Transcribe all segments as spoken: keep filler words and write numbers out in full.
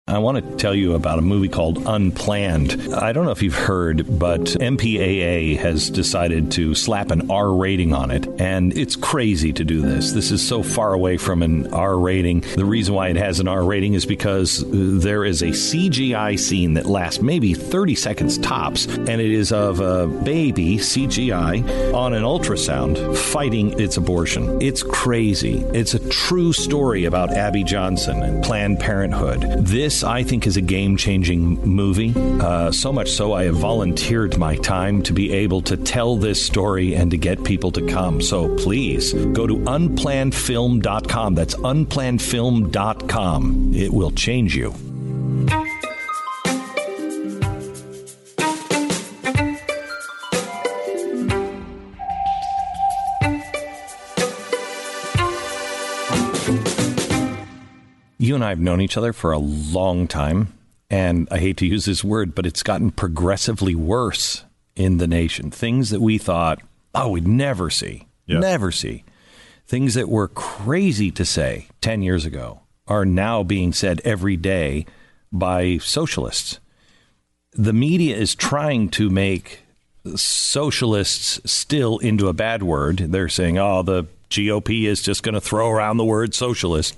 I want to tell you about a movie called Unplanned. I don't know if you've heard, but M P A A has decided to slap an R rating on it, and it's crazy to do this. This is so far away from an R rating. The reason why it has an R rating is because there is a C G I scene that lasts maybe thirty seconds tops, and it is of a baby, C G I, on an ultrasound fighting its abortion. It's crazy. It's a true story about Abby Johnson and Planned Parenthood. This, I think, is a game-changing movie. Uh, so much so, I have volunteered my time to be able to tell this story and to get people to come. So please, go to unplanned film dot com. That's unplanned film dot com. It will change you. You and I have known each other for a long time, and I hate to use this word, but it's gotten progressively worse in the nation. Things that we thought, oh, we'd never see, yeah. never see. Things that were crazy to say ten years ago are now being said every day by socialists. The media is trying to make socialists still into a bad word. They're saying, oh, the G O P is just going to throw around the word socialist.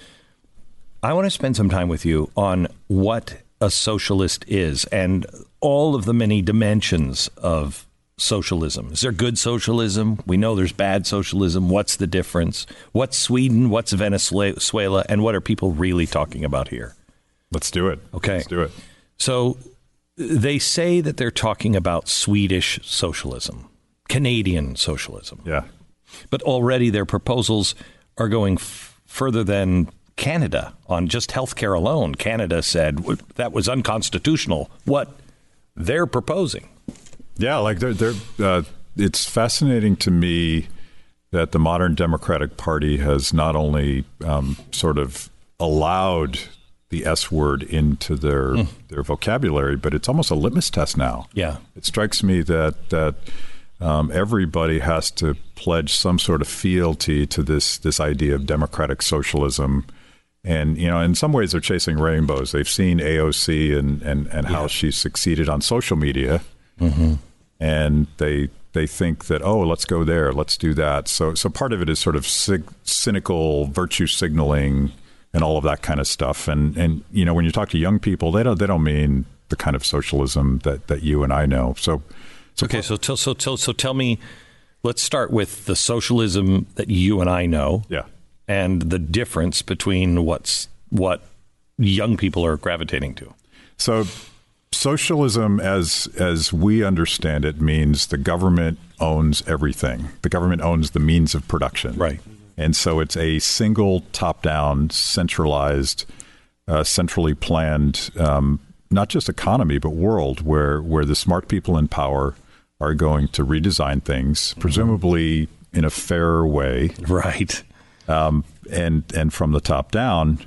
I want to spend some time with you on what a socialist is and all of the many dimensions of socialism. Is there good socialism? We know there's bad socialism. What's the difference? What's Sweden? What's Venezuela? And what are people really talking about here? Let's do it. Okay. Let's do it. So they say that they're talking about Swedish socialism, Canadian socialism. Yeah. But already their proposals are going f- further than Canada on just healthcare alone. Canada said that was unconstitutional. What they're proposing. Yeah, like they're, they're uh, it's fascinating to me that the modern Democratic Party has not only um, sort of allowed the S word into their mm. their vocabulary, but it's almost a litmus test now. Yeah, it strikes me that that um, everybody has to pledge some sort of fealty to this this idea of democratic socialism. And, you know, in some ways they're chasing rainbows. They've seen A O C and, and, and how yeah. she succeeded on social media. Mm-hmm. And they they think that, oh, let's go there. Let's do that. So so part of it is sort of sig- cynical virtue signaling and all of that kind of stuff. And, and you know, when you talk to young people, they don't they don't mean the kind of socialism that, that you and I know. So, so OK, so, so, so, so tell me, let's start with the socialism that you and I know. Yeah. And the difference between what's what young people are gravitating to. So socialism, as as we understand it, means the government owns everything. The government owns the means of production. Right. And so it's a single top-down, centralized, uh, centrally planned, um, not just economy, but world where, where the smart people in power are going to redesign things, presumably mm-hmm. in a fair way. Right. Um, and and from the top down,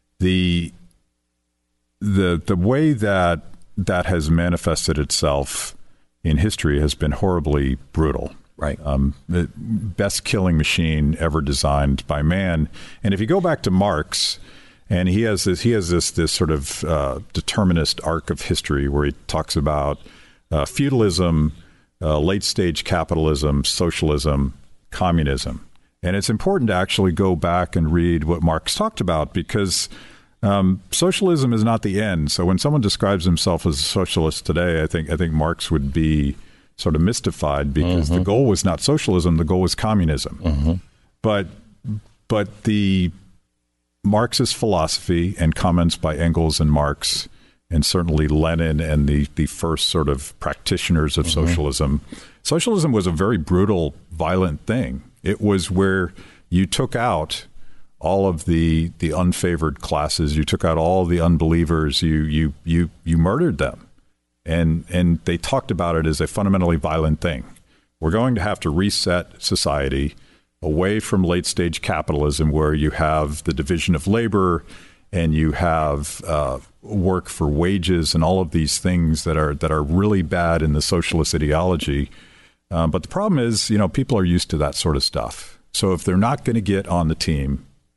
the the the way that that has manifested itself in history has been horribly brutal. Right. Um, the best killing machine ever designed by man. And if you go back to Marx, and he has this he has this this sort of uh, determinist arc of history where he talks about uh, feudalism, uh, late stage capitalism, socialism, communism. And it's important to actually go back and read what Marx talked about, because um, socialism is not the end. So when someone describes himself as a socialist today, I think I think Marx would be sort of mystified, because mm-hmm. the goal was not socialism, the goal was communism. Mm-hmm. But but the Marxist philosophy and comments by Engels and Marx, and certainly Lenin and the, the first sort of practitioners of mm-hmm. socialism, socialism was a very brutal, violent thing. It was where you took out all of the the unfavored classes, you took out all the unbelievers, you you you you murdered them. And and they talked about it as a fundamentally violent thing. We're going to have to reset society away from late stage capitalism, where you have the division of labor and you have uh, work for wages and all of these things that are that are really bad in the socialist ideology. Um, but the problem is, you know, people are used to that sort of stuff. So if they're not going to get on the team,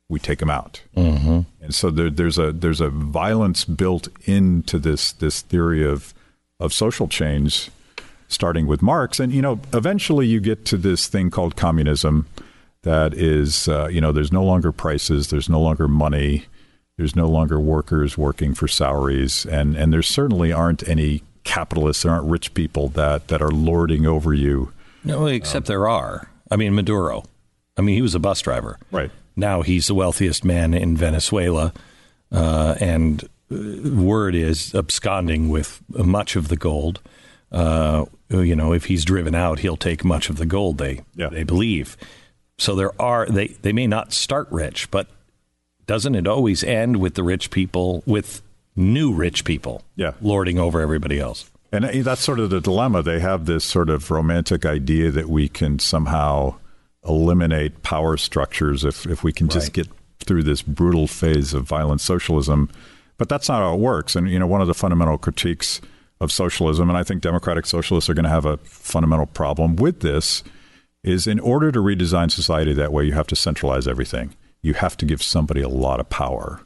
we take them out. Mm-hmm. And so there, there's a there's a violence built into this this theory of of social change, starting with Marx. And, you know, eventually you get to this thing called communism that is, uh, you know, there's no longer prices, there's no longer money, there's no longer workers working for salaries, and, and there certainly aren't any capitalists, there aren't rich people that, that are lording over you. No, except um, there are. I mean, Maduro. I mean, he was a bus driver. Right. Now he's the wealthiest man in Venezuela, uh, and uh, word is absconding with much of the gold. Uh, you know, if he's driven out, he'll take much of the gold, they yeah. they believe. So there are, they, they may not start rich, but doesn't it always end with the rich people, with new rich people yeah. lording over everybody else? And that's sort of the dilemma. They have this sort of romantic idea that we can somehow eliminate power structures if, if we can right. just get through this brutal phase of violent socialism. But that's not how it works. And, you know, one of the fundamental critiques of socialism, and I think democratic socialists are going to have a fundamental problem with this, is in order to redesign society that way, you have to centralize everything. You have to give somebody a lot of power.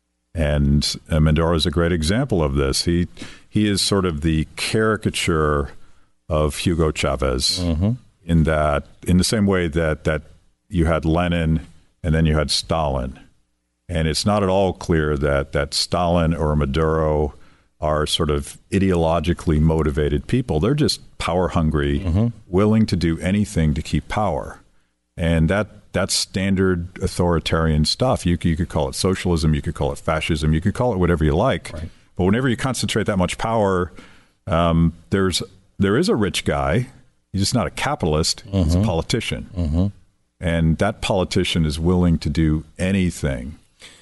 And uh, Maduro is a great example of this. He he is sort of the caricature of Hugo Chavez mm-hmm. in that, in the same way that, that you had Lenin and then you had Stalin. And it's not at all clear that, that Stalin or Maduro are sort of ideologically motivated people. They're just power hungry, mm-hmm. willing to do anything to keep power. And that that's standard authoritarian stuff. You, you could call it socialism, you could call it fascism, you could call it whatever you like. Right. But whenever you concentrate that much power, um, there's there is a rich guy. He's just not a capitalist. Mm-hmm. He's a politician. Mm-hmm. And that politician is willing to do anything.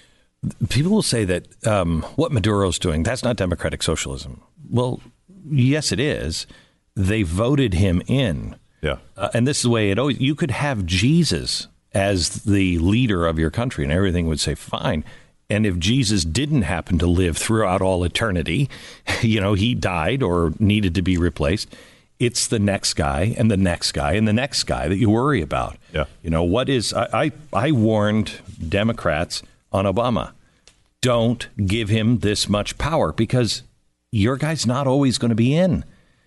People will say that um, what Maduro's doing, that's not democratic socialism. Well, yes, it is. They voted him in. Yeah. Uh, and this is the way it always, you could have Jesus as the leader of your country and everything would say, fine. And if Jesus didn't happen to live throughout all eternity, you know, he died or needed to be replaced, it's the next guy and the next guy and the next guy that you worry about. Yeah. You know, what is, I, I, I warned Democrats on Obama, don't give him this much power because your guy's not always going to be in.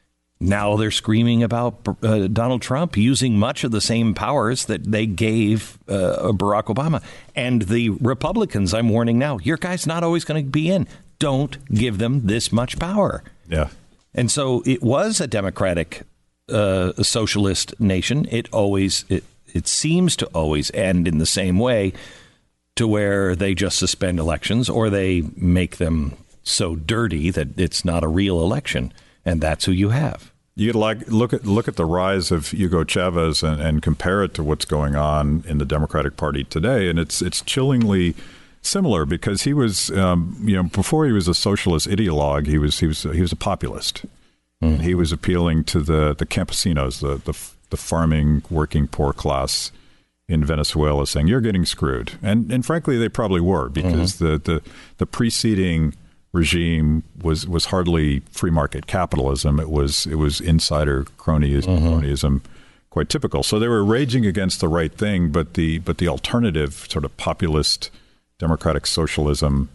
Now they're screaming about uh, Donald Trump using much of the same powers that they gave uh, Barack Obama. And the Republicans, I'm warning now, your guy's not always going to be in. Don't give them this much power. Yeah. And so it was a democratic uh, socialist nation. It always, it, it seems to always end in the same way, to where they just suspend elections or they make them so dirty that it's not a real election. And that's who you have. You like look at look at the rise of Hugo Chavez and, and compare it to what's going on in the Democratic Party today, and it's it's chillingly similar because he was um, you know before he was a socialist ideologue, he was he was he was a populist, mm. and he was appealing to the the campesinos, the the, the farming working poor class in Venezuela, saying you're getting screwed, and and frankly they probably were because mm-hmm. the, the the preceding regime was was hardly free market capitalism. It was it was insider cronyism, mm-hmm. cronyism, quite typical. So they were raging against the right thing, but the but the alternative sort of populist democratic socialism,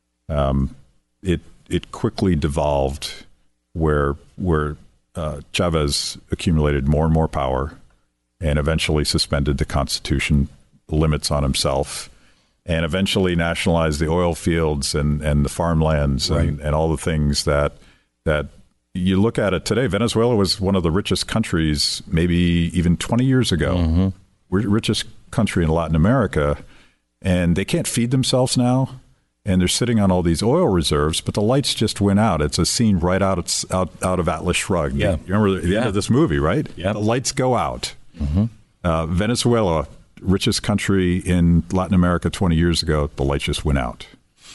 um, it it quickly devolved where where uh, Chavez accumulated more and more power, and eventually suspended the Constitution limits on himself. And eventually nationalized the oil fields and, and the farmlands and, right. and all the things that that you look at it today. Venezuela was one of the richest countries, maybe even twenty years ago. Mm-hmm. We're the richest country in Latin America, and they can't feed themselves now. And they're sitting on all these oil reserves, but the lights just went out. It's a scene right out of, out, out of Atlas Shrugged. Yeah. You remember the yeah. end of this movie, right? Yeah. The lights go out. Mm-hmm. Uh, Venezuela, richest country in Latin America twenty years ago, the lights just went out.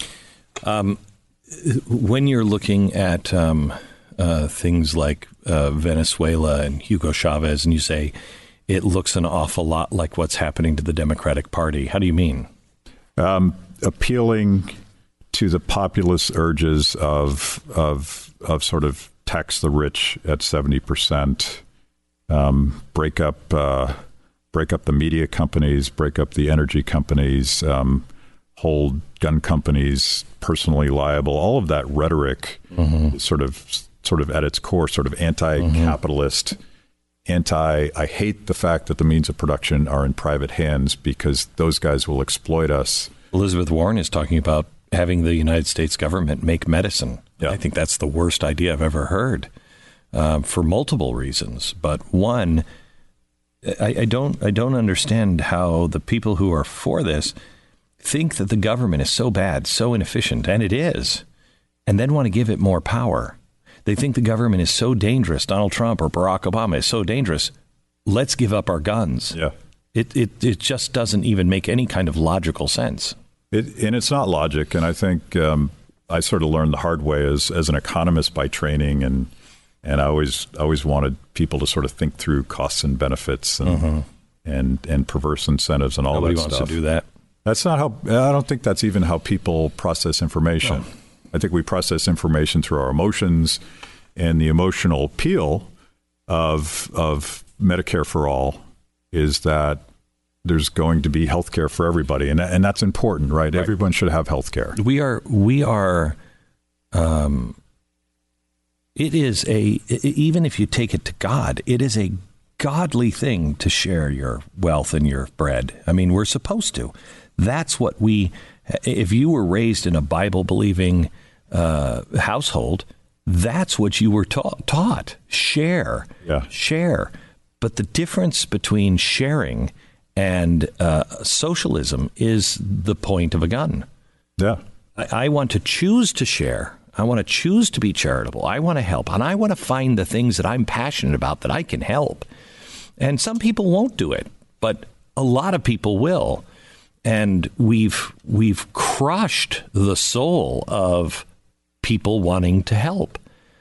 Um, when you're looking at um, uh, things like uh, Venezuela and Hugo Chavez, and you say it looks an awful lot like what's happening to the Democratic Party, how do you mean? Um, appealing to the populist urges of of of sort of tax the rich at seventy percent, um, break up. Uh, break up the media companies, break up the energy companies, um, hold gun companies personally liable. All of that rhetoric mm-hmm. is sort of sort of at its core, sort of anti-capitalist, mm-hmm. anti, I hate the fact that the means of production are in private hands because those guys will exploit us. Elizabeth Warren is talking about having the United States government make medicine. Yeah. I think that's the worst idea I've ever heard uh, for multiple reasons. But one, I, I don't I don't understand how the people who are for this think that the government is so bad, so inefficient, and it is, and then want to give it more power. They think the government is so dangerous. Donald Trump or Barack Obama is so dangerous. Let's give up our guns. Yeah. It it it just doesn't even make any kind of logical sense. It, and it's not logic. And I think um, I sort of learned the hard way as as an economist by training, and and I always always wanted people to sort of think through costs and benefits and mm-hmm. and and perverse incentives and all Nobody that stuff. stuff. Nobody wants to do that. That's not how. I don't think that's even how people process information. No. I think we process information through our emotions, and the emotional appeal of of Medicare for all is that there's going to be health care for everybody, and and that's important, right? right? Everyone should have health care. We are we are. Um, it is a even if you take it to God, it is a godly thing to share your wealth and your bread. I mean, we're supposed to. That's what we. If you were raised in a Bible believing uh, household, that's what you were ta- taught. Share, yeah. share. But the difference between sharing and uh, socialism is the point of a gun. Yeah, I, I want to choose to share. I want to choose to be charitable. I want to help, and I want to find the things that I'm passionate about that I can help. And some people won't do it, but a lot of people will. And we've we've crushed the soul of people wanting to help,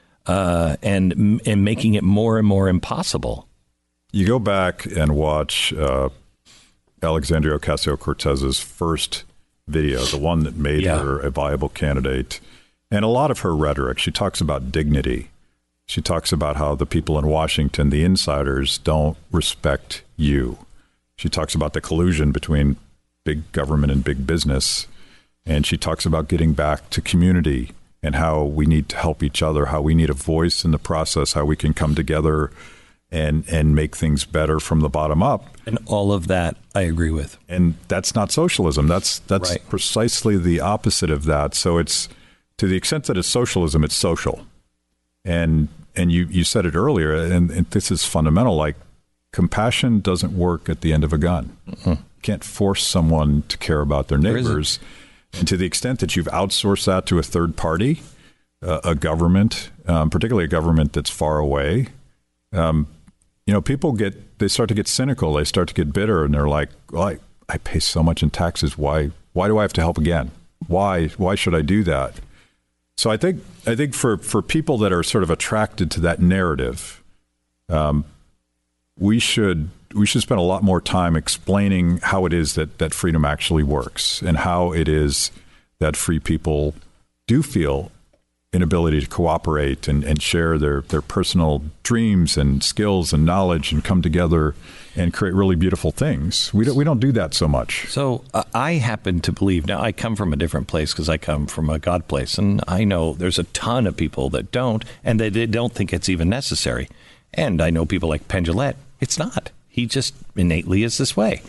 uh, and and making it more and more impossible. You go back and watch uh, Alexandria Ocasio-Cortez's first video, the one that made yeah. her a viable candidate, and a lot of her rhetoric. She talks about dignity. She talks about how the people in Washington, the insiders, don't respect you. She talks about the collusion between big government and big business. And she talks about getting back to community and how we need to help each other, how we need a voice in the process, how we can come together and and make things better from the bottom up. And all of that I agree with. And that's not socialism. That's that's right. precisely the opposite of that. So it's to the extent that it's socialism, it's social. And and you, you said it earlier, and, and this is fundamental, like compassion doesn't work at the end of a gun. Mm-hmm. You can't force someone to care about their neighbors. And to the extent that you've outsourced that to a third party, uh, a government, um, particularly a government that's far away, um, you know, people get, they start to get cynical. They start to get bitter, and they're like, well, I, I pay so much in taxes. Why, why do I have to help again? Why, why should I do that? So I think, I think for, for people that are sort of attracted to that narrative, um, we should, we should spend a lot more time explaining how it is that, that freedom actually works, and how it is that free people do feel an ability to cooperate and, and share their, their personal dreams and skills and knowledge and come together and create really beautiful things. We don't, we don't do that so much. So uh, I happen to believe, now I come from a different place because I come from a God place, and I know there's a ton of people that don't, and they, they don't think it's even necessary. And I know people like Penn Jillette. It's not. He just innately is this way.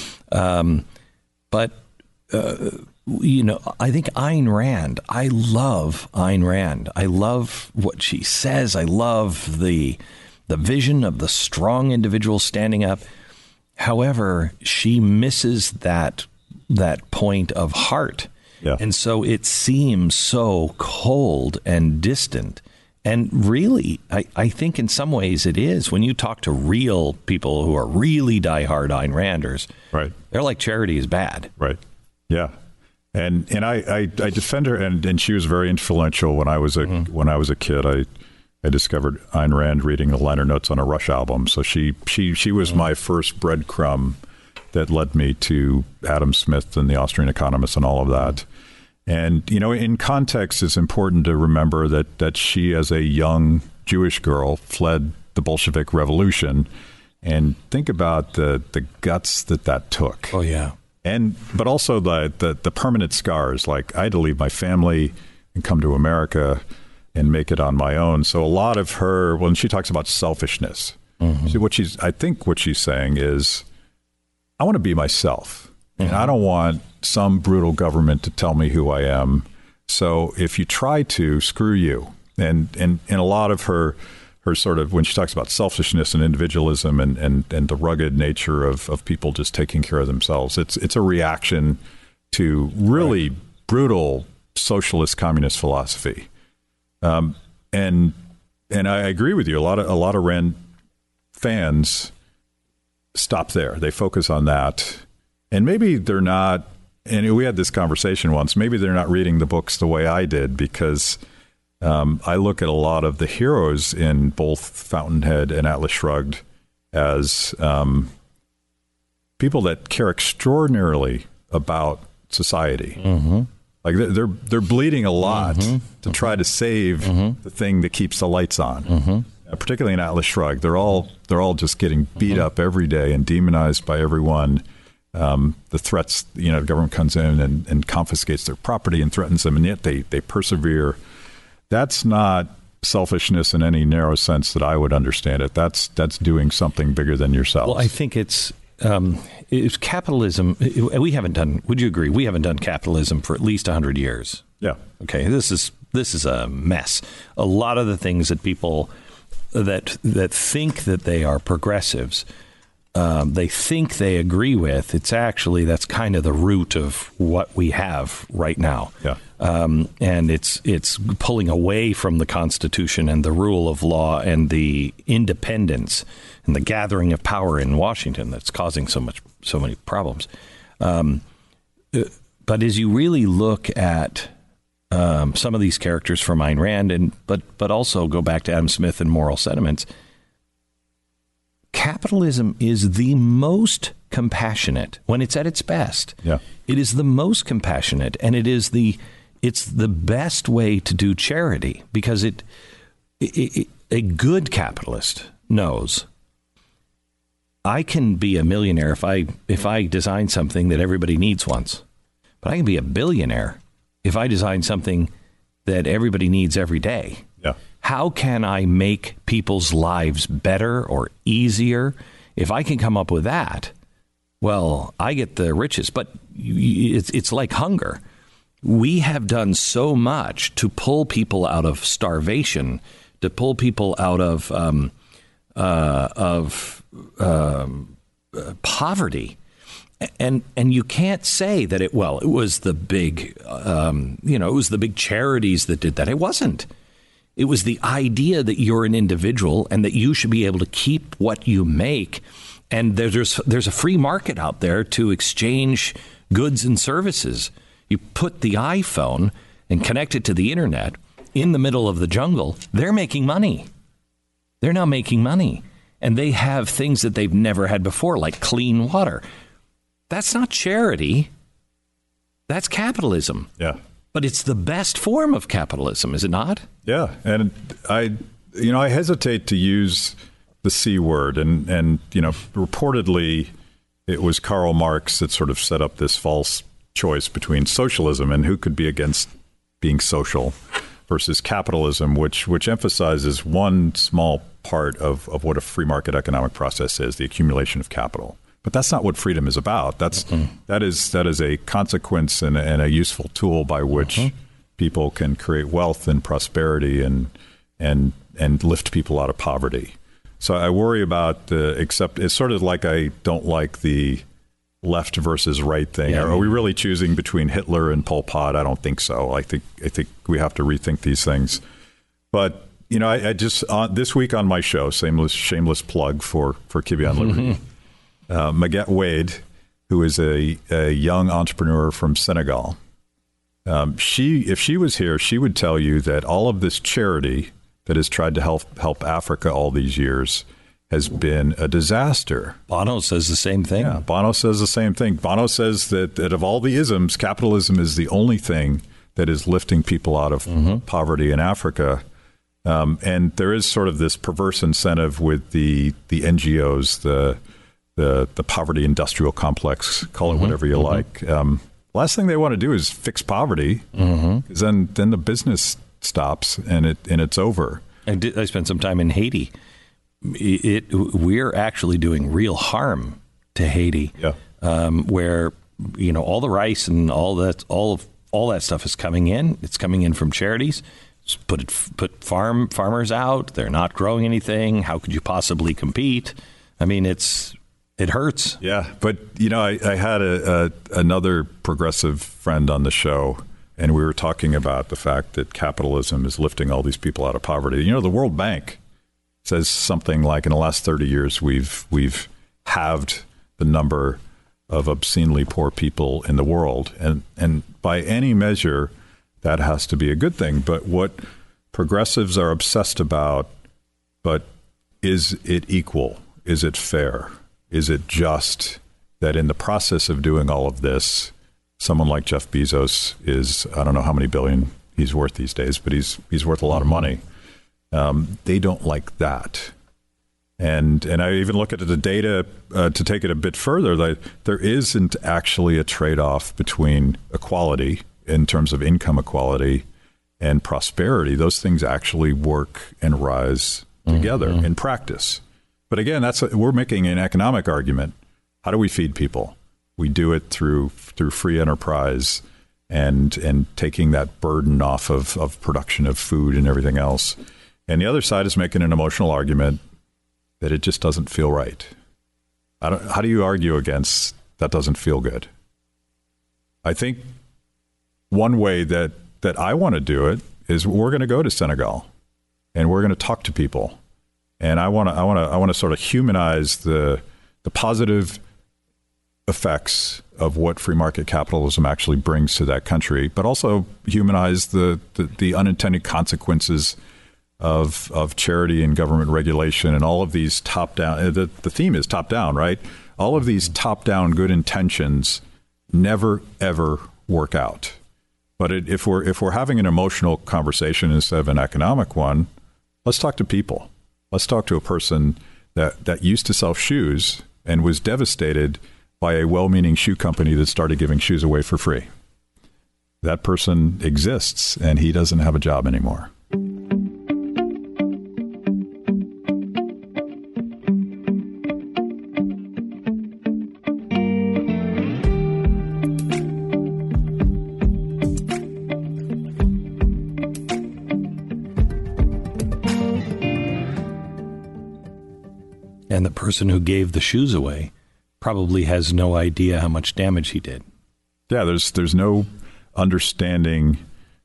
Um, but, uh, you know, I think Ayn Rand, I love Ayn Rand. I love what she says. I love the the vision of the strong individual standing up. However, she misses that that point of heart. Yeah. And so it seems so cold and distant. And really, I, I think in some ways it is. When you talk to real people who are really diehard Ayn Randers, right, they're like, charity is bad. Right. Yeah. And and I, I, I defend her, and, and she was very influential when I was a mm-hmm. when I was a kid. I I discovered Ayn Rand reading the liner notes on a Rush album. So she she she was mm-hmm. my first breadcrumb that led me to Adam Smith and the Austrian Economist and all of that. And, you know, in context, it's important to remember that, that she, as a young Jewish girl, fled the Bolshevik Revolution And think about the, the guts that that took. Oh, yeah. And but also the, the, the permanent scars. Like, I had to leave my family and come to America and make it on my own. So a lot of her, when she talks about selfishness, mm-hmm. see what she's, I think what she's saying is, I want to be myself. Mm-hmm. And I don't want some brutal government to tell me who I am. So if you try to, screw you. And and, and a lot of her... her sort of, when she talks about selfishness and individualism and, and, and the rugged nature of, of people just taking care of themselves, it's it's a reaction to really right. brutal socialist communist philosophy. Um, and and I agree with you. A lot of a lot of Rand fans stop there. They focus on that, and maybe they're not. And we had this conversation once. Maybe they're not reading the books the way I did, because Um, I look at a lot of the heroes in both Fountainhead and Atlas Shrugged as um, people that care extraordinarily about society. Mm-hmm. Like they're they're bleeding a lot mm-hmm. to try to save mm-hmm. the thing that keeps the lights on. Mm-hmm. Uh, particularly in Atlas Shrugged, they're all they're all just getting beat mm-hmm. up every day and demonized by everyone. Um, the threats, you know, the government comes in and, and confiscates their property and threatens them, and yet they they persevere. That's not selfishness in any narrow sense that I would understand it. That's that's doing something bigger than yourself. Well, I think it's um, it's capitalism. We haven't done. Would you agree? We haven't done capitalism for at least a hundred years. Yeah. Okay. This is this is a mess. A lot of the things that people that that think that they are progressives, um, they think they agree with. It's actually that's kind of the root of what we have right now. Yeah. Um, and it's it's pulling away from the Constitution and the rule of law and the independence and the gathering of power in Washington that's causing so much so many problems. Um, but as you really look at um, some of these characters from Ayn Rand, and but but also go back to Adam Smith and Moral Sentiments, capitalism is the most compassionate when it's at its best. Yeah. It is the most compassionate, and it is the it's the best way to do charity, because it, it, it a good capitalist knows I can be a millionaire if I if I design something that everybody needs once, but I can be a billionaire if I design something that everybody needs every day. Yeah. How can I make people's lives better or easier? If I can come up with that, well, I get the riches. But it's it's like hunger. We have done so much to pull people out of starvation, to pull people out of um, uh, of um, uh, poverty, and and you can't say that it. Well, it was the big, um, you know, it was the big charities that did that. It wasn't. It was the idea that you're an individual and that you should be able to keep what you make. And there's there's a free market out there to exchange goods and services. You put the iPhone and connect it to the internet in the middle of the jungle. They're making money. They're now making money. And they have things that they've never had before, like clean water. That's not charity. That's capitalism. Yeah. But it's the best form of capitalism, is it not? Yeah. And I, you know, I hesitate to use the C word. And, and, you know, reportedly it was Karl Marx that sort of set up this false choice between socialism and who could be against being social versus capitalism, which which emphasizes one small part of, of what a free market economic process is, the accumulation of capital. But that's not what freedom is about. That's mm-hmm. that is that is a consequence and, and a useful tool by which mm-hmm. people can create wealth and prosperity and and and lift people out of poverty. So I worry about the except it's sort of like I don't like the left versus right thing. Yeah, are, are we really choosing between Hitler and Pol Pot? I don't think so. I think I think we have to rethink these things. But you know, I, I just uh, this week on my show, shameless shameless plug for for Kibbe on Liberty. Uh, Maguette Wade, who is a, a young entrepreneur from Senegal, um, she if she was here, she would tell you that all of this charity that has tried to help help Africa all these years has been a disaster. Bono says the same thing. Yeah, Bono says the same thing. Bono says that, that of all the isms, capitalism is the only thing that is lifting people out of mm-hmm. poverty in Africa. Um, and there is sort of this perverse incentive with the the N G Os, the the the poverty industrial complex, call it mm-hmm. whatever you mm-hmm. like. Um, last thing they want to do is fix poverty, because mm-hmm. then then the business stops and it and it's over. I did. I spent some time in Haiti. It, it we're actually doing real harm to Haiti. Yeah. Um, where you know all the rice and all that all of all that stuff is coming in. It's coming in from charities. Put it, put farm farmers out. They're not growing anything. How could you possibly compete? I mean, it's it hurts. Yeah, but you know, I, I had a, a another progressive friend on the show, and we were talking about the fact that capitalism is lifting all these people out of poverty. You know, the World Bank says something like in the last thirty years we've we've halved the number of obscenely poor people in the world, and and by any measure, that has to be a good thing. But what progressives are obsessed about, but is it equal? Is it fair? Is it just that in the process of doing all of this, someone like Jeff Bezos is, I don't know how many billion he's worth these days, but he's he's worth a lot of money. Um, they don't like that. And and I even look at the data uh, to take it a bit further, that there isn't actually a trade-off between equality in terms of income equality and prosperity. Those things actually work and rise together mm-hmm. in practice. But again, that's a, we're making an economic argument. How do we feed people? We do it through through free enterprise and and taking that burden off of, of production of food and everything else. And the other side is making an emotional argument that it just doesn't feel right. I don't, how do you argue against that doesn't feel good? I think one way that, that I want to do it is we're going to go to Senegal and we're going to talk to people. And I want to I want to I want to sort of humanize the the positive effects of what free market capitalism actually brings to that country, but also humanize the the, the unintended consequences of of charity and government regulation and all of these top down. The, the theme is top down, right? All of these top down good intentions never ever work out. But it, if we're if we're having an emotional conversation instead of an economic one, let's talk to people. Let's talk to a person that, that used to sell shoes and was devastated by a well-meaning shoe company that started giving shoes away for free. That person exists, and he doesn't have a job anymore. And the person who gave the shoes away probably has no idea how much damage he did. Yeah, there's there's no understanding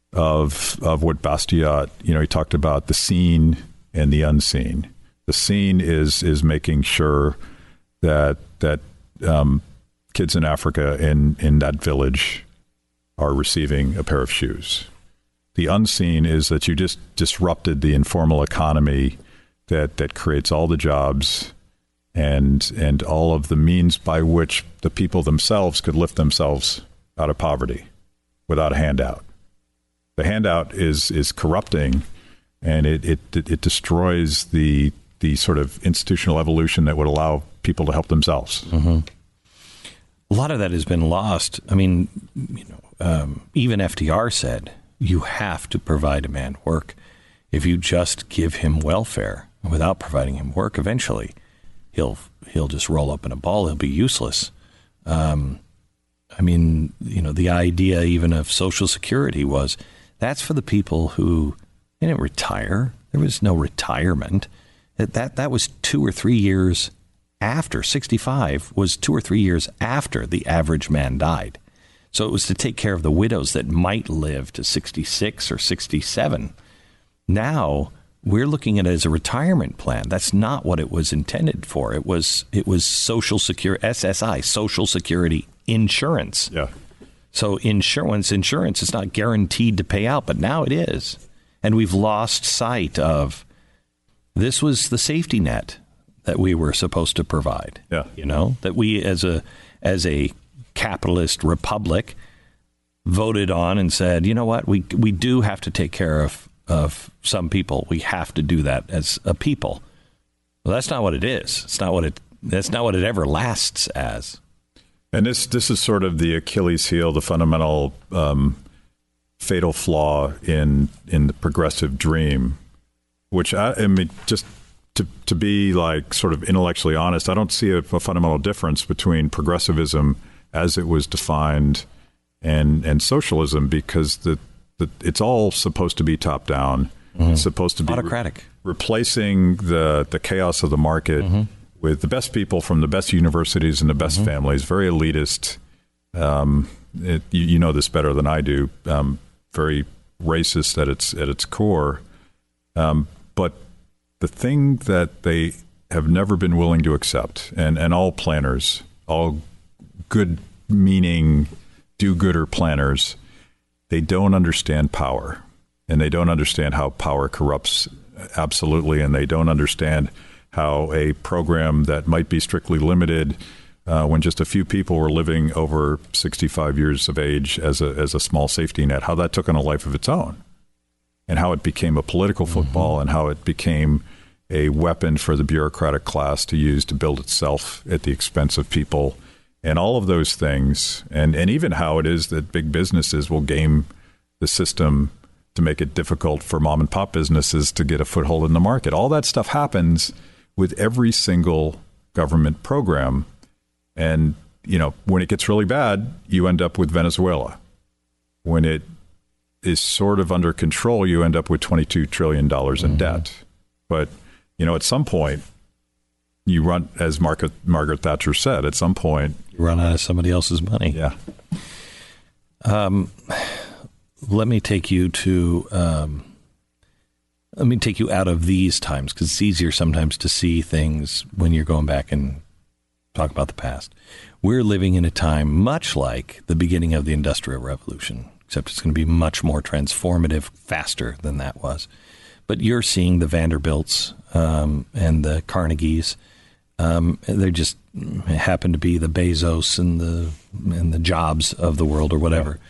of of what Bastiat, you know, he talked about the seen and the unseen. The seen is is making sure that that um, kids in Africa in in that village are receiving a pair of shoes. The unseen is that you just disrupted the informal economy that that creates all the jobs and and all of the means by which the people themselves could lift themselves out of poverty without a handout. The handout is is corrupting, and it it, it destroys the the sort of institutional evolution that would allow people to help themselves. Mm-hmm. A lot of that has been lost. I mean, you know, um, even F D R said you have to provide a man work. If you just give him welfare without providing him work, eventually he'll he'll just roll up in a ball. He'll be useless. Um, I mean, you know, the idea even of Social Security was that's for the people who didn't retire. There was no retirement. That that, that was two or three years after. sixty-five was two or three years after the average man died. So it was to take care of the widows that might live to sixty-six or sixty-seven. Now we're looking at it as a retirement plan. That's not what it was intended for. It was it was Social Security, S S I, Social Security insurance. Yeah. So insurance, insurance is not guaranteed to pay out, but now it is. And we've lost sight of this was the safety net that we were supposed to provide. Yeah. You know, that we as a as a capitalist republic voted on and said, you know what, we we do have to take care of of some people. We have to do that as a people. Well, that's not what it is. It's not what it. That's not what it ever lasts as. And this this is sort of the Achilles heel, the fundamental um, fatal flaw in in the progressive dream, which I, I mean, just to to be like sort of intellectually honest, I don't see a, a fundamental difference between progressivism as it was defined and and socialism, because the, the it's all supposed to be top down. Mm-hmm. It's supposed to be autocratic, re- replacing the the chaos of the market. Mm-hmm. with the best people from the best universities and the best mm-hmm. families, very elitist. Um, it, you, you know this better than I do. Um, very racist at its at its core. Um, but the thing that they have never been willing to accept, and, and all planners, all good-meaning do-gooder planners, they don't understand power. And they don't understand how power corrupts absolutely, and they don't understand how a program that might be strictly limited uh, when just a few people were living over sixty-five years of age as a as a small safety net, how that took on a life of its own, and how it became a political football, mm-hmm. and how it became a weapon for the bureaucratic class to use to build itself at the expense of people, and all of those things, and, and even how it is that big businesses will game the system to make it difficult for mom and pop businesses to get a foothold in the market. All that stuff happens with every single government program. And, you know, when it gets really bad, you end up with Venezuela. When it is sort of under control, you end up with twenty-two trillion dollars in mm-hmm. debt. But, you know, at some point, you run, as Margaret, Margaret Thatcher said, at some point, you run out of somebody else's money. Yeah. Um, let me take you to... Um, Let me take you out of these times, because it's easier sometimes to see things when you're going back and talk about the past. We're living in a time much like the beginning of the Industrial Revolution, except it's going to be much more transformative, faster than that was. But you're seeing the Vanderbilts um, and the Carnegies. Um, they just happen to be the Bezos and the and the Jobs of the world, or whatever.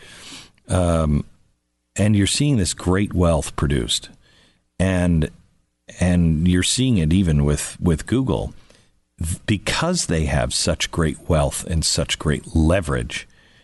Um, and you're seeing this great wealth produced. And and you're seeing it even with, with Google. Because they have such great wealth and such great leverage,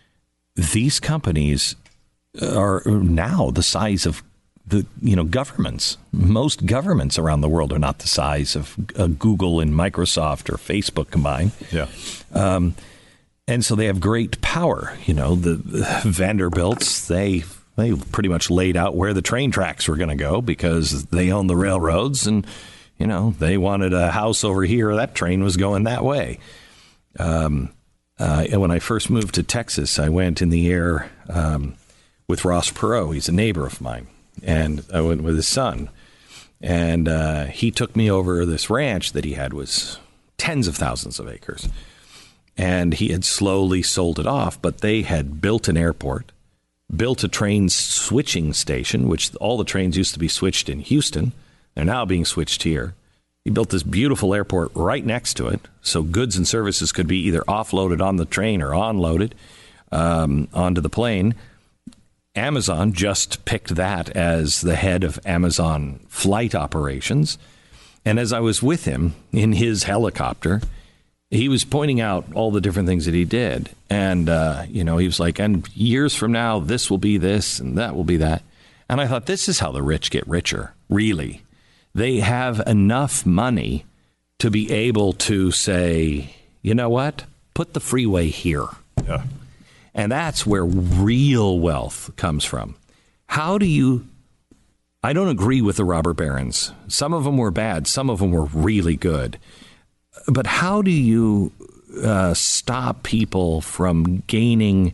these companies are now the size of the you know governments. Most governments around the world are not the size of uh, Google and Microsoft or Facebook combined. Yeah. Um, and so they have great power. You know, the, the Vanderbilts, they... They pretty much laid out where the train tracks were going to go because they own the railroads, and, you know, they wanted a house over here. That train was going that way. Um, uh, and when I first moved to Texas, I went in the air um, with Ross Perot. He's a neighbor of mine, and I went with his son. And uh, he took me over this ranch that he had was tens of thousands of acres. And he had slowly sold it off, but they had built an airport, built a train switching station, which all the trains used to be switched in Houston. They're now being switched here. He built this beautiful airport right next to it, so goods and services could be either offloaded on the train or onloaded um, onto the plane. Amazon just picked that as the head of Amazon flight operations. And as I was with him in his helicopter, he was pointing out all the different things that he did. And, uh, you know, he was like, and years from now, this will be this and that will be that. And I thought, this is how the rich get richer, really. They have enough money to be able to say, you know what, put the freeway here. Yeah. And that's where real wealth comes from. How do you... I don't agree with the robber barons. Some of them were bad. Some of them were really good. But how do you uh, stop people from gaining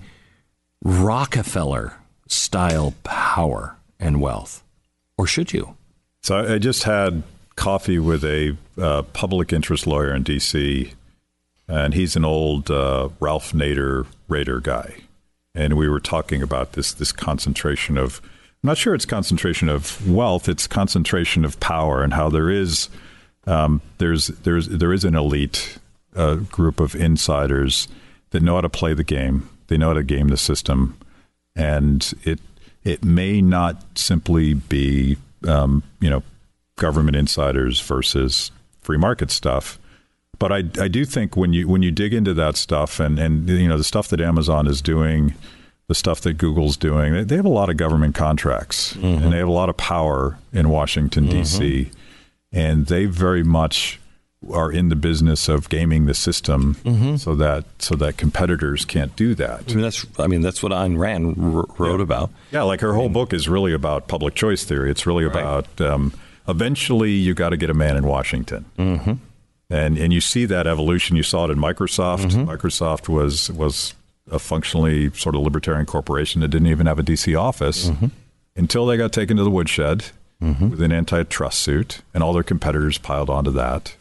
Rockefeller-style power and wealth? Or should you? So I just had coffee with a uh, public interest lawyer in D C, and he's an old uh, Ralph Nader Raider guy. And we were talking about this this concentration of, I'm not sure it's concentration of wealth, it's concentration of power, and how there is... Um, there's there's there is an elite uh, group of insiders that know how to play the game. They know how to game the system, and it it may not simply be um, you know, government insiders versus free market stuff. But I, I do think when you when you dig into that stuff and, and you know the stuff that Amazon is doing, the stuff that Google's doing, they, they have a lot of government contracts mm-hmm. and they have a lot of power in Washington, D C, mm-hmm. and they very much are in the business of gaming the system mm-hmm. so that so that competitors can't do that. I mean, that's I mean that's what Ayn Rand r- wrote yeah. about. Yeah, like her whole book is really about public choice theory. It's really right. about um, eventually you got to get a man in Washington. Mm-hmm. And and you see that evolution. You saw it in Microsoft. Mm-hmm. Microsoft was was a functionally sort of libertarian corporation that didn't even have a D C office mm-hmm. until they got taken to the woodshed mm-hmm. with an antitrust suit, and all their competitors piled onto that.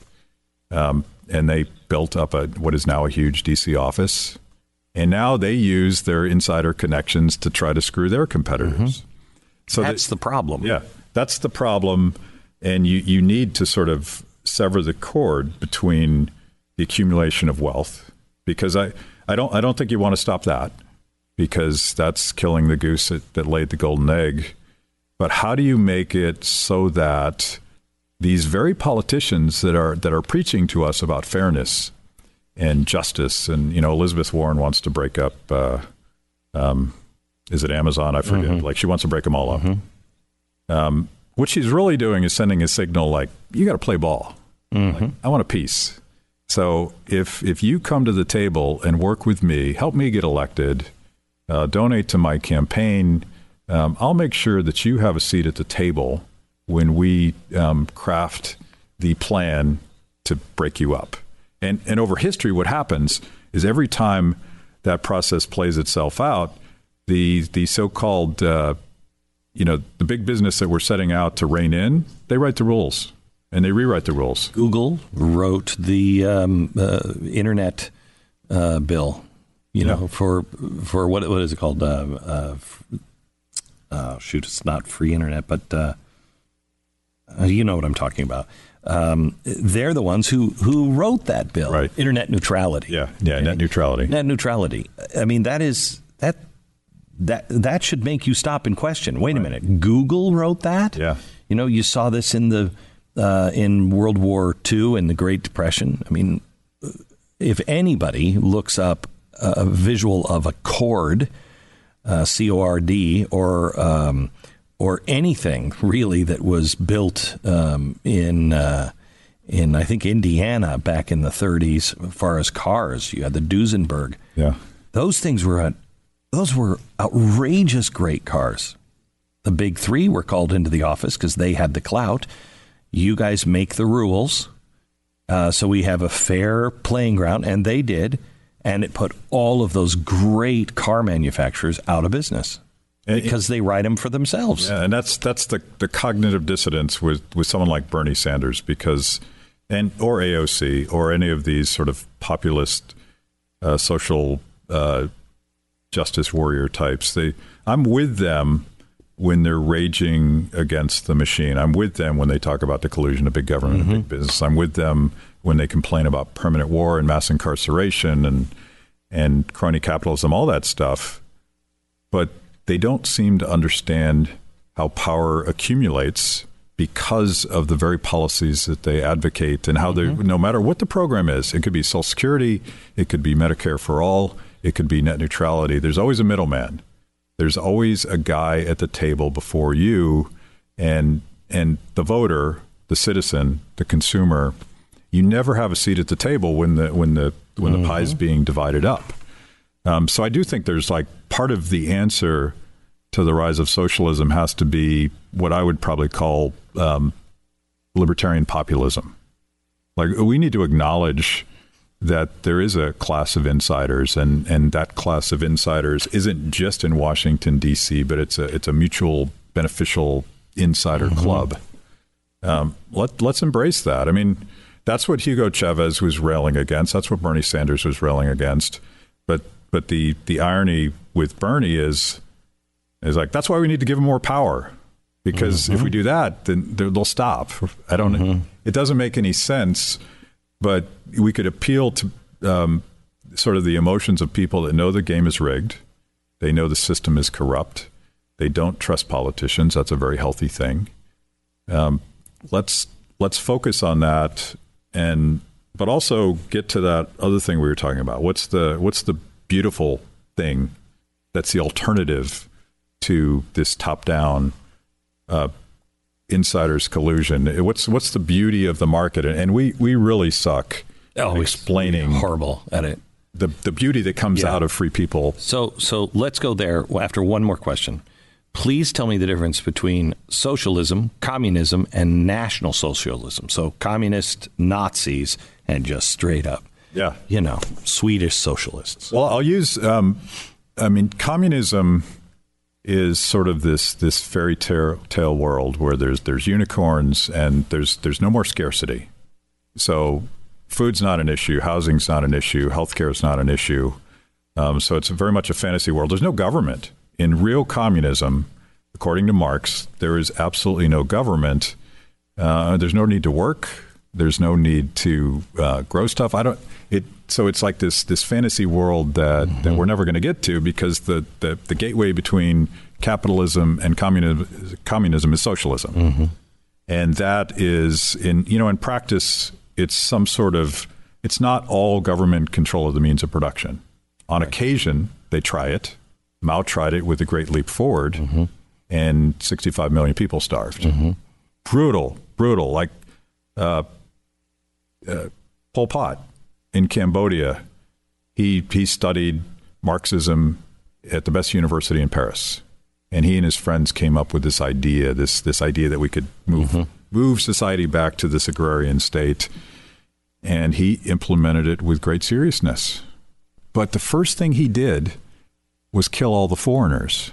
Um, and they built up a what is now a huge D C office. And now they use their insider connections to try to screw their competitors. Mm-hmm. So that's that, the problem. Yeah, that's the problem. And you, you need to sort of sever the cord between the accumulation of wealth, because I, I don't I don't think you want to stop that, because that's killing the goose that, that laid the golden egg. But how do you make it so that these very politicians that are that are preaching to us about fairness and justice, and you know Elizabeth Warren wants to break up uh, um, is it Amazon? I forget. Mm-hmm. Like she wants to break them all up. Mm-hmm. Um, what she's really doing is sending a signal like, you got to play ball. Mm-hmm. Like, I want a piece. So if if you come to the table and work with me, help me get elected, uh, donate to my campaign, um, I'll make sure that you have a seat at the table when we um, craft the plan to break you up. And and over history, what happens is every time that process plays itself out, the the so-called uh, you know the big business that we're setting out to rein in, they write the rules. And they rewrite the rules. Google wrote the um, uh, internet uh, bill, you know, yeah. for for what what is it called? Uh, uh, uh, shoot, it's not free internet, but uh, uh, you know what I'm talking about. Um, they're the ones who, who wrote that bill, right? Internet neutrality. Yeah, yeah, okay? net neutrality. Net neutrality. I mean, that is that that that should make you stop and question. Wait right. a minute, Google wrote that? Yeah. You know, you saw this in the. Uh, in World War Two and the Great Depression. I mean, if anybody looks up a visual of a cord, uh, C O R D, or um, or anything really that was built um, in uh, in I think Indiana back in the thirties, as far as cars, you had the Duesenberg. Yeah, those things were those were outrageous great cars. The big three were called into the office because they had the clout. You guys make the rules, uh, so we have a fair playing ground, and they did, and it put all of those great car manufacturers out of business because they write them for themselves. Yeah, and that's that's the, the cognitive dissonance with, with someone like Bernie Sanders, because and or A O C or any of these sort of populist uh, social uh, justice warrior types. They, I'm with them when they're raging against the machine. I'm with them when they talk about the collusion of big government mm-hmm. and big business. I'm with them when they complain about permanent war and mass incarceration and and crony capitalism, all that stuff. But they don't seem to understand how power accumulates because of the very policies that they advocate, and how mm-hmm. they, no matter what the program is, it could be Social Security, it could be Medicare for all, it could be net neutrality. There's always a middleman. There's always a guy at the table before you, and and the voter, the citizen, the consumer. You never have a seat at the table when the when the when mm-hmm. the pie is being divided up. Um, so I do think there's like part of the answer to the rise of socialism has to be what I would probably call um, libertarian populism. Like, we need to acknowledge that there is a class of insiders, and, and that class of insiders isn't just in Washington, D C, but it's a it's a mutual beneficial insider mm-hmm. club. Um, let, let's embrace that. I mean, that's what Hugo Chavez was railing against. That's what Bernie Sanders was railing against. But but the, the irony with Bernie is is like, that's why we need to give him more power. Because mm-hmm. if we do that, then they'll stop. I don't. Mm-hmm. It doesn't make any sense. But we could appeal to um, sort of the emotions of people that know the game is rigged. They know the system is corrupt. They don't trust politicians. That's a very healthy thing. Um, let's let's focus on that, and but also get to that other thing we were talking about. What's the what's the beautiful thing that's the alternative to this top-down uh, insiders collusion? What's what's the beauty of the market? And we we really suck oh, at explaining horrible at it. The the beauty that comes yeah. out of free people. So so let's go there after one more question. Please tell me the difference between socialism, communism, and National Socialism. So communist Nazis and just straight up, yeah, you know, Swedish socialists. Well, I'll use. Um, I mean, communism is sort of this this fairy tale world where there's there's unicorns and there's there's no more scarcity. So food's not an issue, housing's not an issue, healthcare is not an issue. Um, so it's very much a fantasy world. There's no government. In real communism, according to Marx, there is absolutely no government. Uh, there's no need to work. There's no need to uh, grow stuff. I don't. It so it's like this this fantasy world that, mm-hmm. that we're never going to get to because the, the, the gateway between capitalism and communism communism is socialism, mm-hmm. and that is in you know in practice it's some sort of it's not all government control of the means of production. On right. occasion, they try it. Mao tried it with the Great Leap Forward, mm-hmm. and sixty-five million people starved. Mm-hmm. Brutal, brutal. Like uh, uh, Pol Pot in Cambodia, he he studied Marxism at the best university in Paris, and he and his friends came up with this idea, this this idea that we could move mm-hmm. move society back to this agrarian state, and he implemented it with great seriousness. But the first thing he did was kill all the foreigners.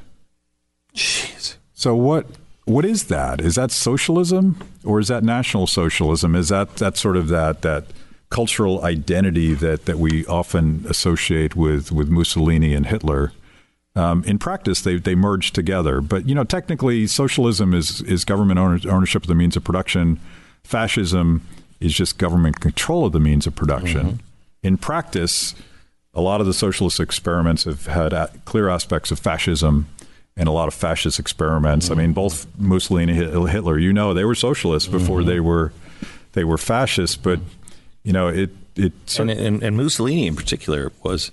Jeez. So what? What is that? Is that socialism or is that National Socialism? Is that that sort of that that cultural identity that, that we often associate with, with Mussolini and Hitler? Um, in practice, they they merge together. But you know, technically, socialism is is government owner, ownership of the means of production. Fascism is just government control of the means of production. Mm-hmm. In practice, a lot of the socialist experiments have had a- clear aspects of fascism and a lot of fascist experiments. Mm-hmm. I mean, both Mussolini and Hitler, you know, they were socialists before mm-hmm. they were they were fascists. But, you know, it... it and, and, and Mussolini in particular was...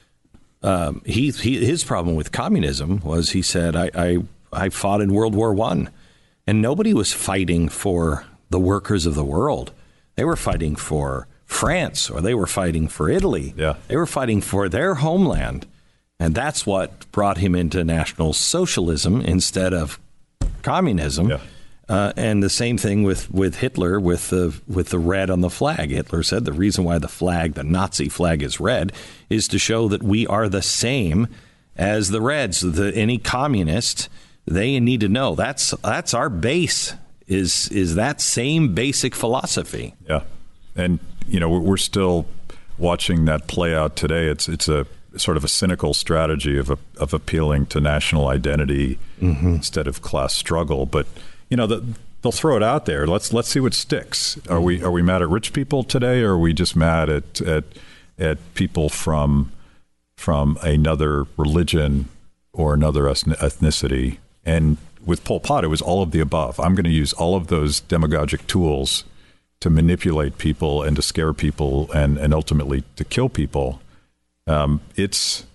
Um, he, he his problem with communism was he said, I, I, I fought in World War One, and nobody was fighting for the workers of the world. They were fighting for France, or they were fighting for Italy. Yeah. They were fighting for their homeland. And that's what brought him into National Socialism instead of communism. Yeah. Uh, and the same thing with, with Hitler with the with the red on the flag. Hitler said the reason why the flag, the Nazi flag, is red is to show that we are the same as the Reds. The, any communist, they need to know that's that's our base. Is is that same basic philosophy? Yeah, and you know we're still watching that play out today. It's it's a sort of a cynical strategy of a, of appealing to national identity mm-hmm. instead of class struggle, but. You know, the, they'll throw it out there. Let's let's see what sticks. Are we are we mad at rich people today, or are we just mad at at at people from from another religion or another ethnicity? And with Pol Pot, it was all of the above. I'm going to use all of those demagogic tools to manipulate people and to scare people and and ultimately to kill people. Um, it's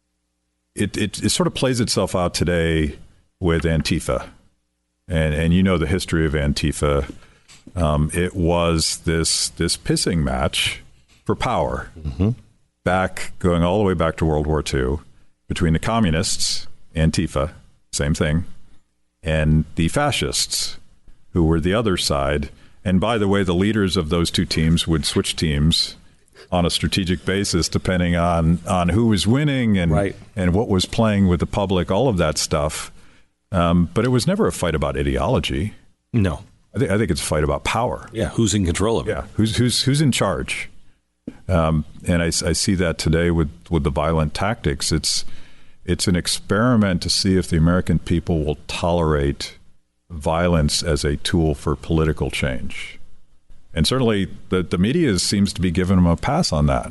it, it it sort of plays itself out today with Antifa. And and you know the history of Antifa. Um, it was this this pissing match for power, mm-hmm. back going all the way back to World War Two, between the communists, Antifa, same thing, and the fascists, who were the other side. And by the way, the leaders of those two teams would switch teams on a strategic basis depending on on who was winning and right. and what was playing with the public, all of that stuff. Um, but it was never a fight about ideology. No, I think I think it's a fight about power. Yeah, who's in control of it? Yeah, who's who's who's in charge? Um, and I, I see that today with, with the violent tactics. It's it's an experiment to see if the American people will tolerate violence as a tool for political change. And certainly, the the media seems to be giving them a pass on that.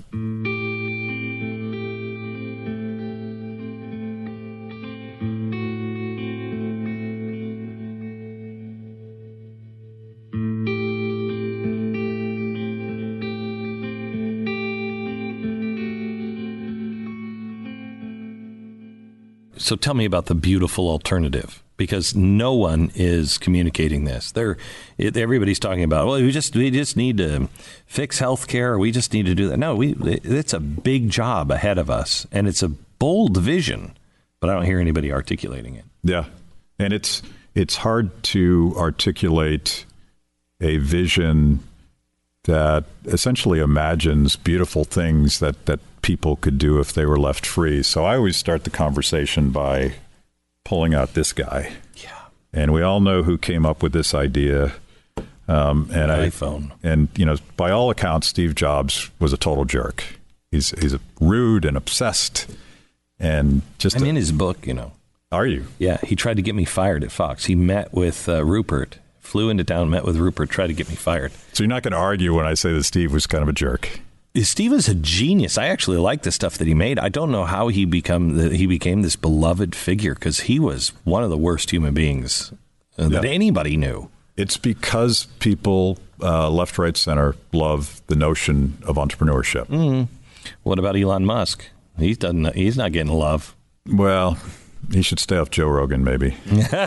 So tell me about the beautiful alternative, because no one is communicating this. They're, it, everybody's talking about, well, we just we just need to fix healthcare. We just need to do that. No, we it's a big job ahead of us, and it's a bold vision, but I don't hear anybody articulating it. Yeah, and it's it's hard to articulate a vision that essentially imagines beautiful things that, that people could do if they were left free. So I always start the conversation by pulling out this guy. Yeah. And we all know who came up with this idea. Um, and I, iPhone. And, you know, by all accounts, Steve Jobs was a total jerk. He's he's rude and obsessed and just... I'm a, in his book, you know. Are you? Yeah. He tried to get me fired at Fox. He met with uh, Rupert. Flew into town, met with Rupert, tried to get me fired. So you're not going to argue when I say that Steve was kind of a jerk? Steve is a genius. I actually like the stuff that he made. I don't know how he become the, he became this beloved figure, because he was one of the worst human beings uh, that yeah. anybody knew. It's because people, uh, left, right, center, love the notion of entrepreneurship. Mm-hmm. What about Elon Musk? He doesn't. He's not getting love. Well, he should stay off Joe Rogan, maybe.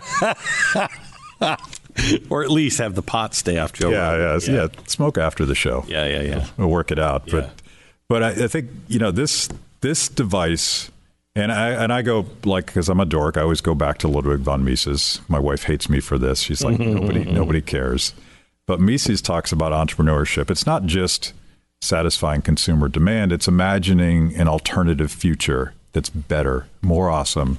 Or at least have the pot stay off Joe yeah, Rogan. Yeah, yeah, yeah. Smoke after the show. Yeah, yeah, yeah. We'll work it out. Yeah. But but I, I think, you know, this this device, and I and I go, like, because I'm a dork, I always go back to Ludwig von Mises. My wife hates me for this. She's like, nobody nobody cares. But Mises talks about entrepreneurship. It's not just satisfying consumer demand. It's imagining an alternative future that's better, more awesome.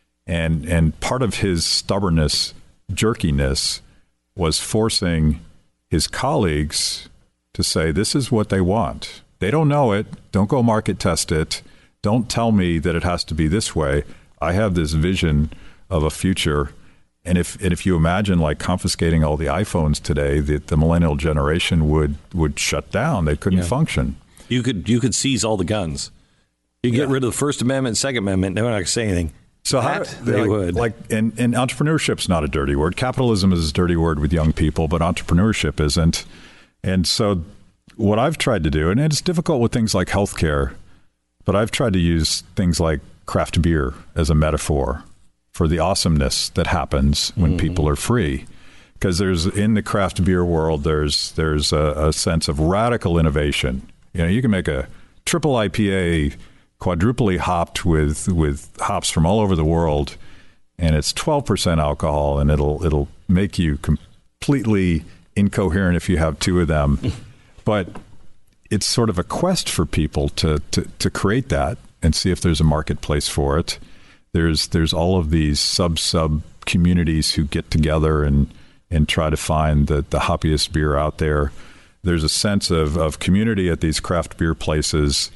And and part of his stubbornness, jerkiness, was forcing his colleagues to say, this is what they want. They don't know it. Don't go market test it. Don't tell me that it has to be this way. I have this vision of a future. And if and if you imagine like confiscating all the iPhones today, the, the millennial generation would, would shut down. They couldn't yeah. function. You could you could seize all the guns. You get yeah. rid of the First Amendment, Second Amendment. They're not going to say anything. So how, they like, would. Like, and, and entrepreneurship's not a dirty word. Capitalism is a dirty word with young people, but entrepreneurship isn't. And so what I've tried to do, and it's difficult with things like healthcare, but I've tried to use things like craft beer as a metaphor for the awesomeness that happens when mm-hmm. people are free. Because there's in the craft beer world, there's there's a, a sense of radical innovation. You know, you can make a triple I P A quadruply hopped with with hops from all over the world, and it's twelve percent alcohol, and it'll it'll make you completely incoherent if you have two of them. But it's sort of a quest for people to, to to create that and see if there's a marketplace for it. There's there's all of these sub sub communities who get together and and try to find the the hoppiest beer out there. There's a sense of of community at these craft beer places.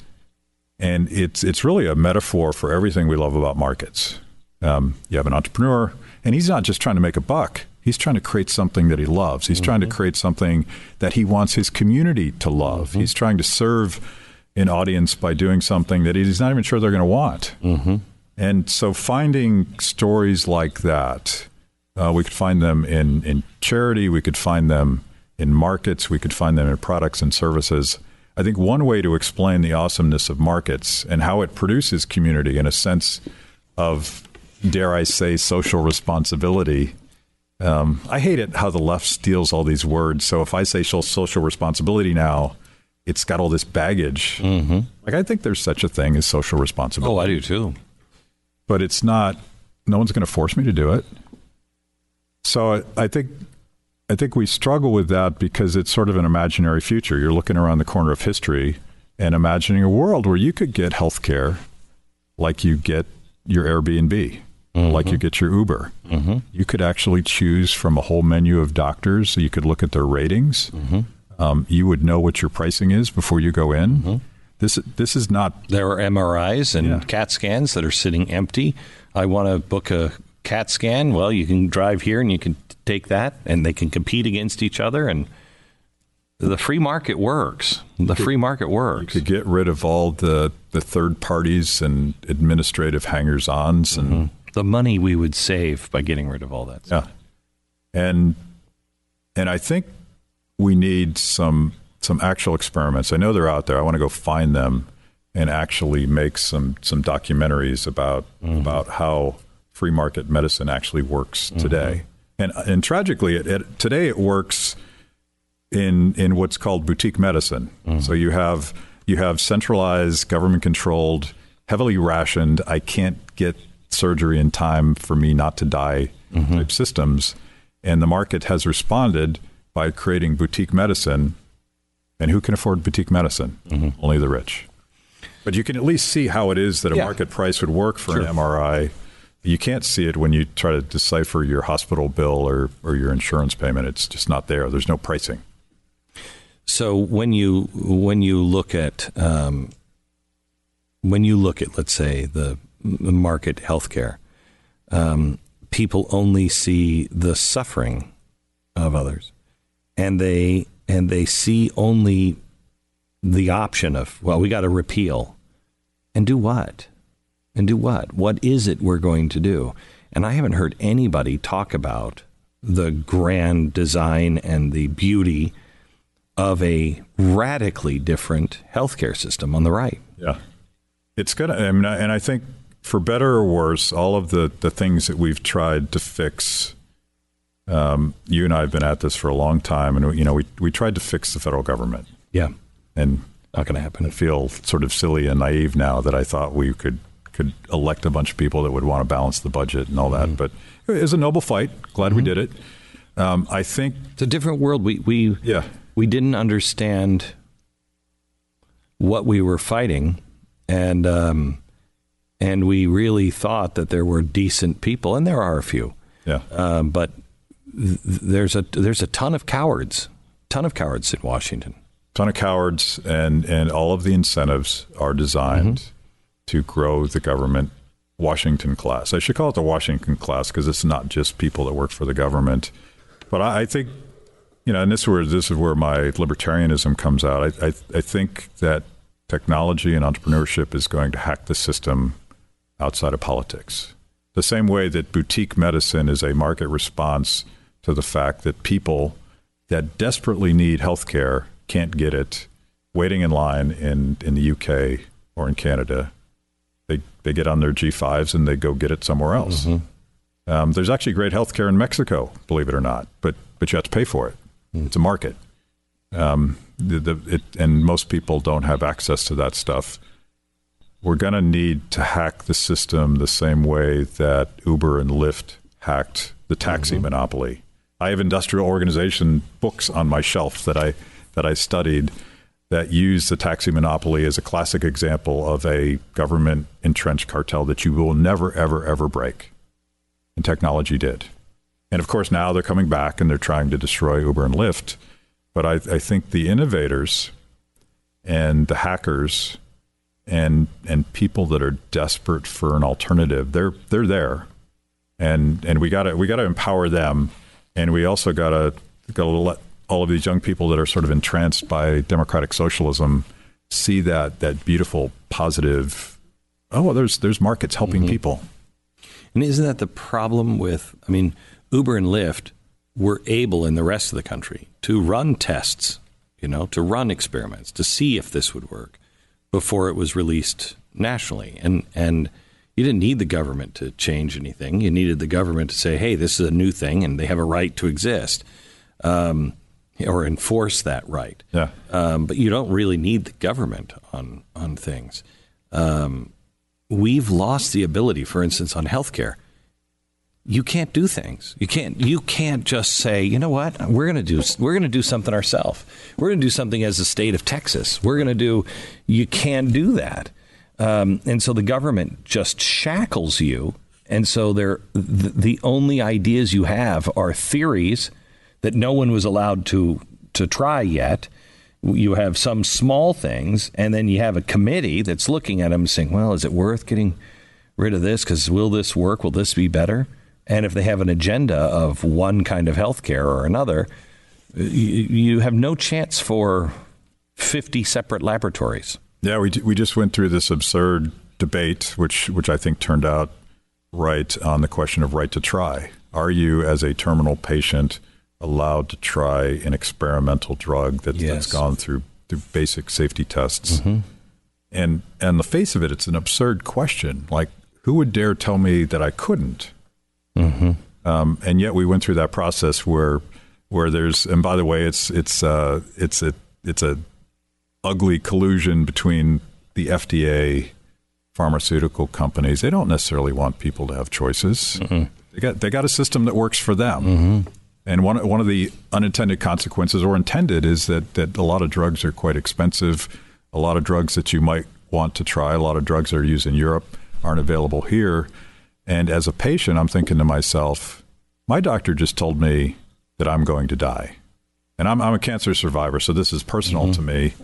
And it's it's really a metaphor for everything we love about markets. Um, you have an entrepreneur, and he's not just trying to make a buck. He's trying to create something that he loves. He's mm-hmm. trying to create something that he wants his community to love. Mm-hmm. He's trying to serve an audience by doing something that he's not even sure they're going to want. Mm-hmm. And so finding stories like that, uh, we could find them in, in charity. We could find them in markets. We could find them in products and services. I think one way to explain the awesomeness of markets and how it produces community in a sense of, dare I say, social responsibility. Um, I hate it how the left steals all these words. So if I say social responsibility now, it's got all this baggage. Mm-hmm. Like, I think there's such a thing as social responsibility. Oh, I do too. But it's not, no one's going to force me to do it. So I, I think... I think we struggle with that because it's sort of an imaginary future. You're looking around the corner of history and imagining a world where you could get health care like you get your Airbnb, mm-hmm. like you get your Uber. Mm-hmm. You could actually choose from a whole menu of doctors. You could look at their ratings. Mm-hmm. Um, you would know what your pricing is before you go in. Mm-hmm. This this is not... There are M R Is and yeah. CAT scans that are sitting empty. I want to book a CAT scan. Well, you can drive here and you can take that, and they can compete against each other, and the free market works. The free market works. You could get rid of all the, the third parties and administrative hangers-ons. and mm-hmm. The money we would save by getting rid of all that stuff. Yeah. And and I think we need some some actual experiments. I know they're out there. I want to go find them and actually make some some documentaries about mm-hmm. about how free market medicine actually works today. Mm-hmm. And and tragically, it, it, today it works in in what's called boutique medicine. Mm-hmm. So you have you have centralized, government controlled, heavily rationed, I can't get surgery in time for me not to die mm-hmm. type systems. And the market has responded by creating boutique medicine. And who can afford boutique medicine? Mm-hmm. Only the rich. But you can at least see how it is that a yeah. market price would work for sure. an M R I. You can't see it when you try to decipher your hospital bill or, or your insurance payment. It's just not there. There's no pricing. So when you when you look at um, when you look at, let's say, the market healthcare, um, people only see the suffering of others, and they and they see only the option of, well, we got to repeal, and do what? And do what? What is it we're going to do? And I haven't heard anybody talk about the grand design and the beauty of a radically different healthcare system on the right. Yeah. It's going to, I mean, and I think for better or worse, all of the, the things that we've tried to fix, um, you and I have been at this for a long time, and, you know, we, we tried to fix the federal government. Yeah. And not going to happen. I feel sort of silly and naive now that I thought we could could elect a bunch of people that would want to balance the budget and all that. Mm-hmm. But it was a noble fight. Glad mm-hmm. we did it. Um, I think it's a different world. We we yeah. we didn't understand what we were fighting, and um, and we really thought that there were decent people, and there are a few. Yeah. Um, but th- there's a there's a ton of cowards, ton of cowards in Washington. Ton of cowards, and and all of the incentives are designed mm-hmm. to grow the government Washington class. I should call it the Washington class because it's not just people that work for the government. But I, I think, you know, and this is where this is where my libertarianism comes out. I, I I think that technology and entrepreneurship is going to hack the system outside of politics. The same way that boutique medicine is a market response to the fact that people that desperately need health care can't get it, waiting in line in, in the U K or in Canada. They they get on their G fives and they go get it somewhere else. Mm-hmm. Um, there's actually great healthcare in Mexico, believe it or not, but but you have to pay for it. Mm. It's a market. Um, the, the, it, and most people don't have access to that stuff. We're going to need to hack the system the same way that Uber and Lyft hacked the taxi mm-hmm. monopoly. I have industrial organization books on my shelf that I that I studied that use the taxi monopoly as a classic example of a government entrenched cartel that you will never, ever, ever break. And technology did. And of course, now they're coming back and they're trying to destroy Uber and Lyft. But I, I think the innovators and the hackers and and people that are desperate for an alternative, they're they're there. And and we gotta we gotta empower them. And we also gotta gotta let all of these young people that are sort of entranced by democratic socialism see that that beautiful, positive, oh, well, there's there's markets helping mm-hmm. people. And isn't that the problem with, I mean, Uber and Lyft were able in the rest of the country to run tests, you know, to run experiments, to see if this would work before it was released nationally. And and you didn't need the government to change anything. You needed the government to say, hey, this is a new thing and they have a right to exist. Um or enforce that right. Yeah. Um, but you don't really need the government on on things. Um, we've lost the ability, for instance, on healthcare. You can't do things. You can't. You can't just say, you know what, we're going to do. We're going to do something ourselves. We're going to do something as the state of Texas. We're going to do. You can't do that. Um, and so the government just shackles you. And so they're the, the only ideas you have are theories that no one was allowed to to try yet. You have some small things, and then you have a committee that's looking at them and saying, well, is it worth getting rid of this? Because will this work? Will this be better? And if they have an agenda of one kind of healthcare or another, you, you have no chance for fifty separate laboratories. Yeah, we we just went through this absurd debate, which which I think turned out right on the question of right to try. Are you, as a terminal patient, allowed to try an experimental drug that, yes. that's gone through through basic safety tests? Mm-hmm. and and the face of it, it's an absurd question. Like, who would dare tell me that I couldn't? Mm-hmm. Um, and yet we went through that process where where there's, and by the way, it's it's uh, it's a it's a ugly collusion between the F D A, pharmaceutical companies. They don't necessarily want people to have choices. Mm-hmm. They got they got a system that works for them. Mm-hmm. And one one of the unintended consequences, or intended, is that that a lot of drugs are quite expensive. A lot of drugs that you might want to try, a lot of drugs that are used in Europe aren't available here. And as a patient, I'm thinking to myself, my doctor just told me that I'm going to die. And I'm, I'm a cancer survivor, so this is personal mm-hmm. to me.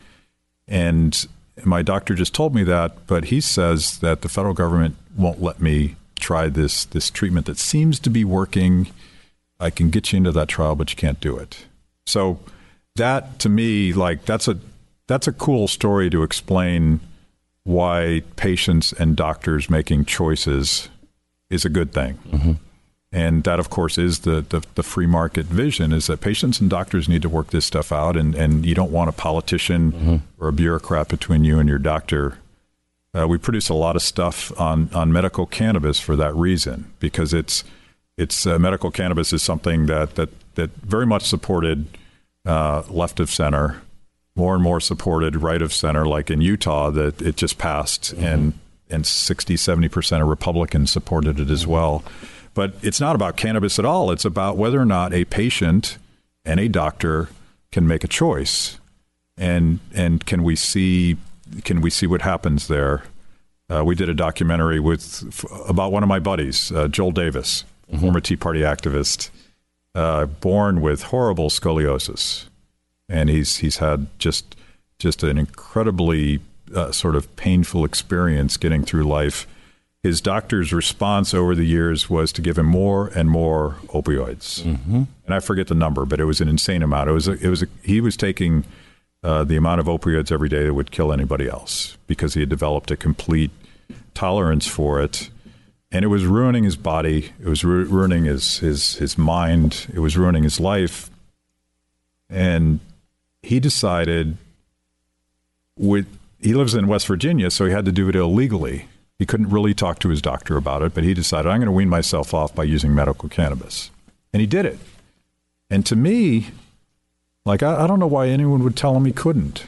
And my doctor just told me that, but he says that the federal government won't let me try this this treatment that seems to be working. I can get you into that trial, but you can't do it. So that, to me, like that's a that's a cool story to explain why patients and doctors making choices is a good thing. Mm-hmm. And that, of course, is the, the, the free market vision, is that patients and doctors need to work this stuff out, and, and you don't want a politician mm-hmm. or a bureaucrat between you and your doctor. Uh, we produce a lot of stuff on, on medical cannabis for that reason, because it's it's uh, medical cannabis is something that that, that very much supported uh, left of center, more and more supported right of center, like in Utah, that it just passed, mm-hmm. and and sixty, seventy percent of Republicans supported it as mm-hmm. well. But it's not about cannabis at all. It's about whether or not a patient and a doctor can make a choice, and and can we see can we see what happens there? Uh, we did a documentary with about one of my buddies, uh, Joel Davis, mm-hmm. former Tea Party activist, uh, born with horrible scoliosis, and he's he's had just just an incredibly uh, sort of painful experience getting through life. His doctor's response over the years was to give him more and more opioids, mm-hmm. and I forget the number, but it was an insane amount. It was a, it was a, he was taking uh, the amount of opioids every day that would kill anybody else, because he had developed a complete tolerance for it, and it was ruining his body. It was ru- ruining his his his mind. It was ruining his life, and he decided with he lives in West Virginia, so he had to do it illegally. He couldn't really talk to his doctor about it, but he decided, I'm going to wean myself off by using medical cannabis. And he did it. And to me, like, I, I don't know why anyone would tell him he couldn't.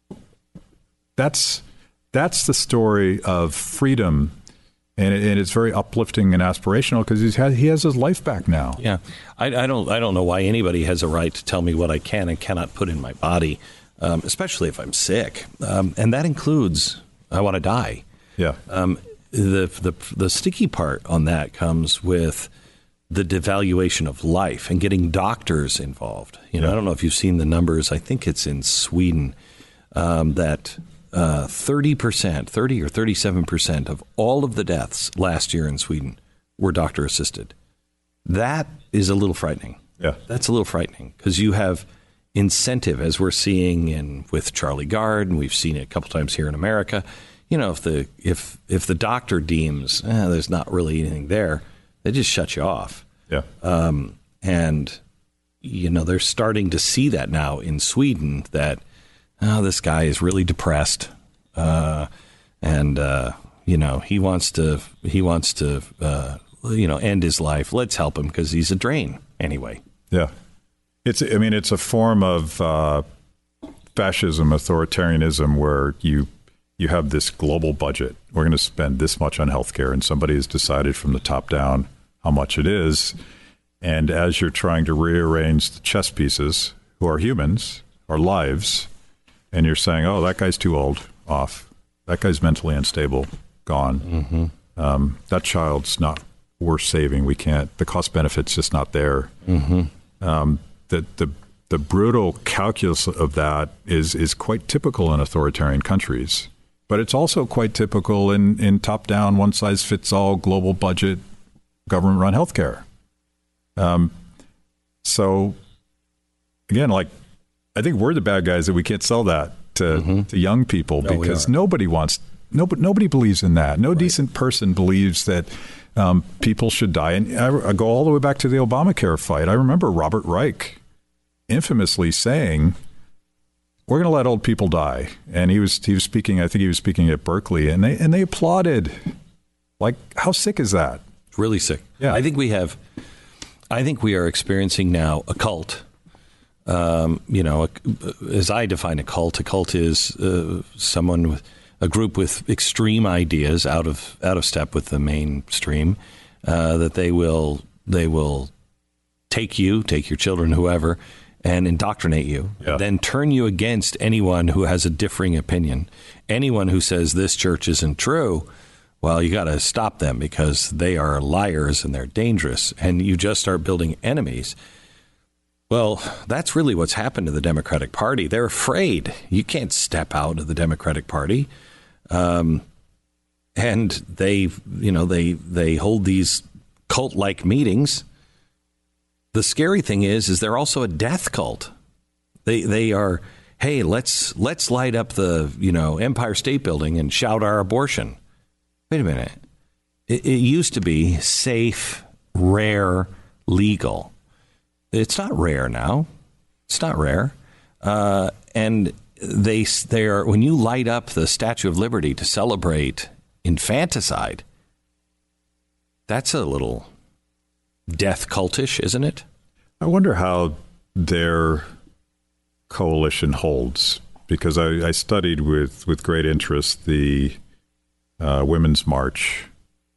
That's that's the story of freedom, and, it, and it's very uplifting and aspirational, because he's had, he has his life back now. Yeah, I, I don't I don't know why anybody has a right to tell me what I can and cannot put in my body, um, especially if I'm sick, um, and that includes I want to die. Yeah. Um, the the the sticky part on that comes with the devaluation of life and getting doctors involved. You know, yeah. I don't know if you've seen the numbers. I think it's in Sweden um, that uh, thirty percent, thirty or thirty-seven percent of all of the deaths last year in Sweden were doctor assisted. That is a little frightening. Yeah, that's a little frightening, because you have incentive, as we're seeing in with Charlie Gard, and we've seen it a couple times here in America. You know, if the if if the doctor deems eh, there's not really anything there, they just shut you off. Yeah. Um, and, you know, they're starting to see that now in Sweden, that, oh, this guy is really depressed. Uh, and, uh, you know, he wants to he wants to, uh, you know, end his life. Let's help him, because he's a drain anyway. Yeah. It's I mean, it's a form of uh, fascism, authoritarianism, where you You have this global budget. We're going to spend this much on healthcare, and somebody has decided from the top down how much it is. And as you're trying to rearrange the chess pieces, who are humans, are lives, and you're saying, oh, that guy's too old, off. That guy's mentally unstable, gone. Mm-hmm. Um, that child's not worth saving. We can't. The cost benefit's just not there. Mm-hmm. Um, the the the brutal calculus of that is is quite typical in authoritarian countries. But it's also quite typical in, in top-down, one-size-fits-all, global budget, government-run healthcare. Um, so, again, like, I think we're the bad guys that we can't sell that to, mm-hmm. to young people, no, because nobody wants, nobody, nobody believes in that. No right. decent person believes that um, people should die. And I, I go all the way back to the Obamacare fight. I remember Robert Reich infamously saying, we're going to let old people die. And he was he was speaking, I think he was speaking at Berkeley, and they and they applauded. Like, how sick is that? Really sick. Yeah. I think we have, I think we are experiencing now a cult. Um, you know, a, as I define a cult, a cult is uh, someone with a group with extreme ideas out of out of step with the mainstream, uh, that they will they will take you, take your children, whoever, and indoctrinate you, yeah. then turn you against anyone who has a differing opinion. Anyone who says this church isn't true, well, you got to stop them because they are liars and they're dangerous, and you just start building enemies. Well, that's really what's happened to the Democratic Party. They're afraid. You can't step out of the Democratic Party. Um, and they, you know, they, they hold these cult-like meetings. The scary thing is, is they're also a death cult. They, they are, hey, let's, let's light up the, you know, Empire State Building and shout our abortion. Wait a minute. It, it used to be safe, rare, legal. It's not rare now. It's not rare. Uh, and they they are, when you light up the Statue of Liberty to celebrate infanticide, that's a little death cultish, isn't it? I wonder how their coalition holds, because I, I studied with, with great interest the uh, Women's March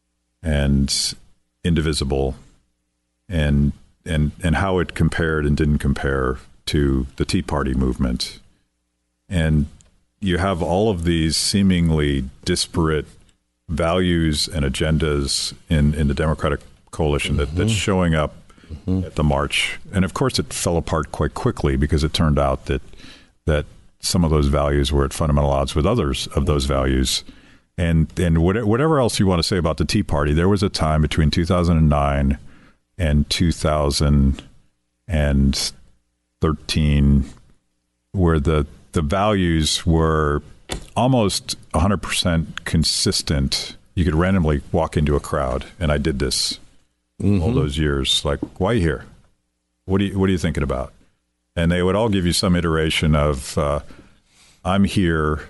and Indivisible and and and how it compared and didn't compare to the Tea Party movement. And you have all of these seemingly disparate values and agendas in, in the Democratic coalition that, mm-hmm. that's showing up mm-hmm. at the march. And of course, it fell apart quite quickly because it turned out that that some of those values were at fundamental odds with others of those values. And and whatever else you want to say about the Tea Party, there was a time between two thousand nine and two thousand thirteen where the the values were almost one hundred percent consistent. You could randomly walk into a crowd, and I did this mm-hmm. all those years. Like, why are you here? What are you, what are you thinking about? And they would all give you some iteration of, uh, I'm here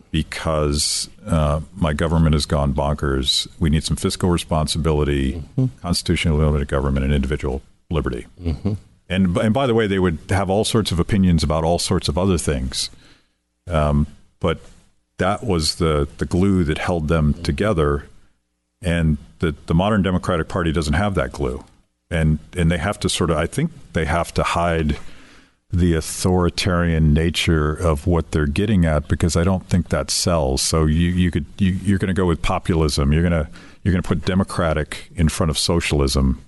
because uh, my government has gone bonkers. We need some fiscal responsibility, mm-hmm. constitutionally limited government, and individual liberty. Mm-hmm. And, and by the way, they would have all sorts of opinions about all sorts of other things. Um, but that was the, the glue that held them together. And the, the modern Democratic Party doesn't have that glue. And and they have to sort of, I think they have to hide the authoritarian nature of what they're getting at, because I don't think that sells. So you, you could you, you're going to go with populism. You're going to you're going to put democratic in front of socialism.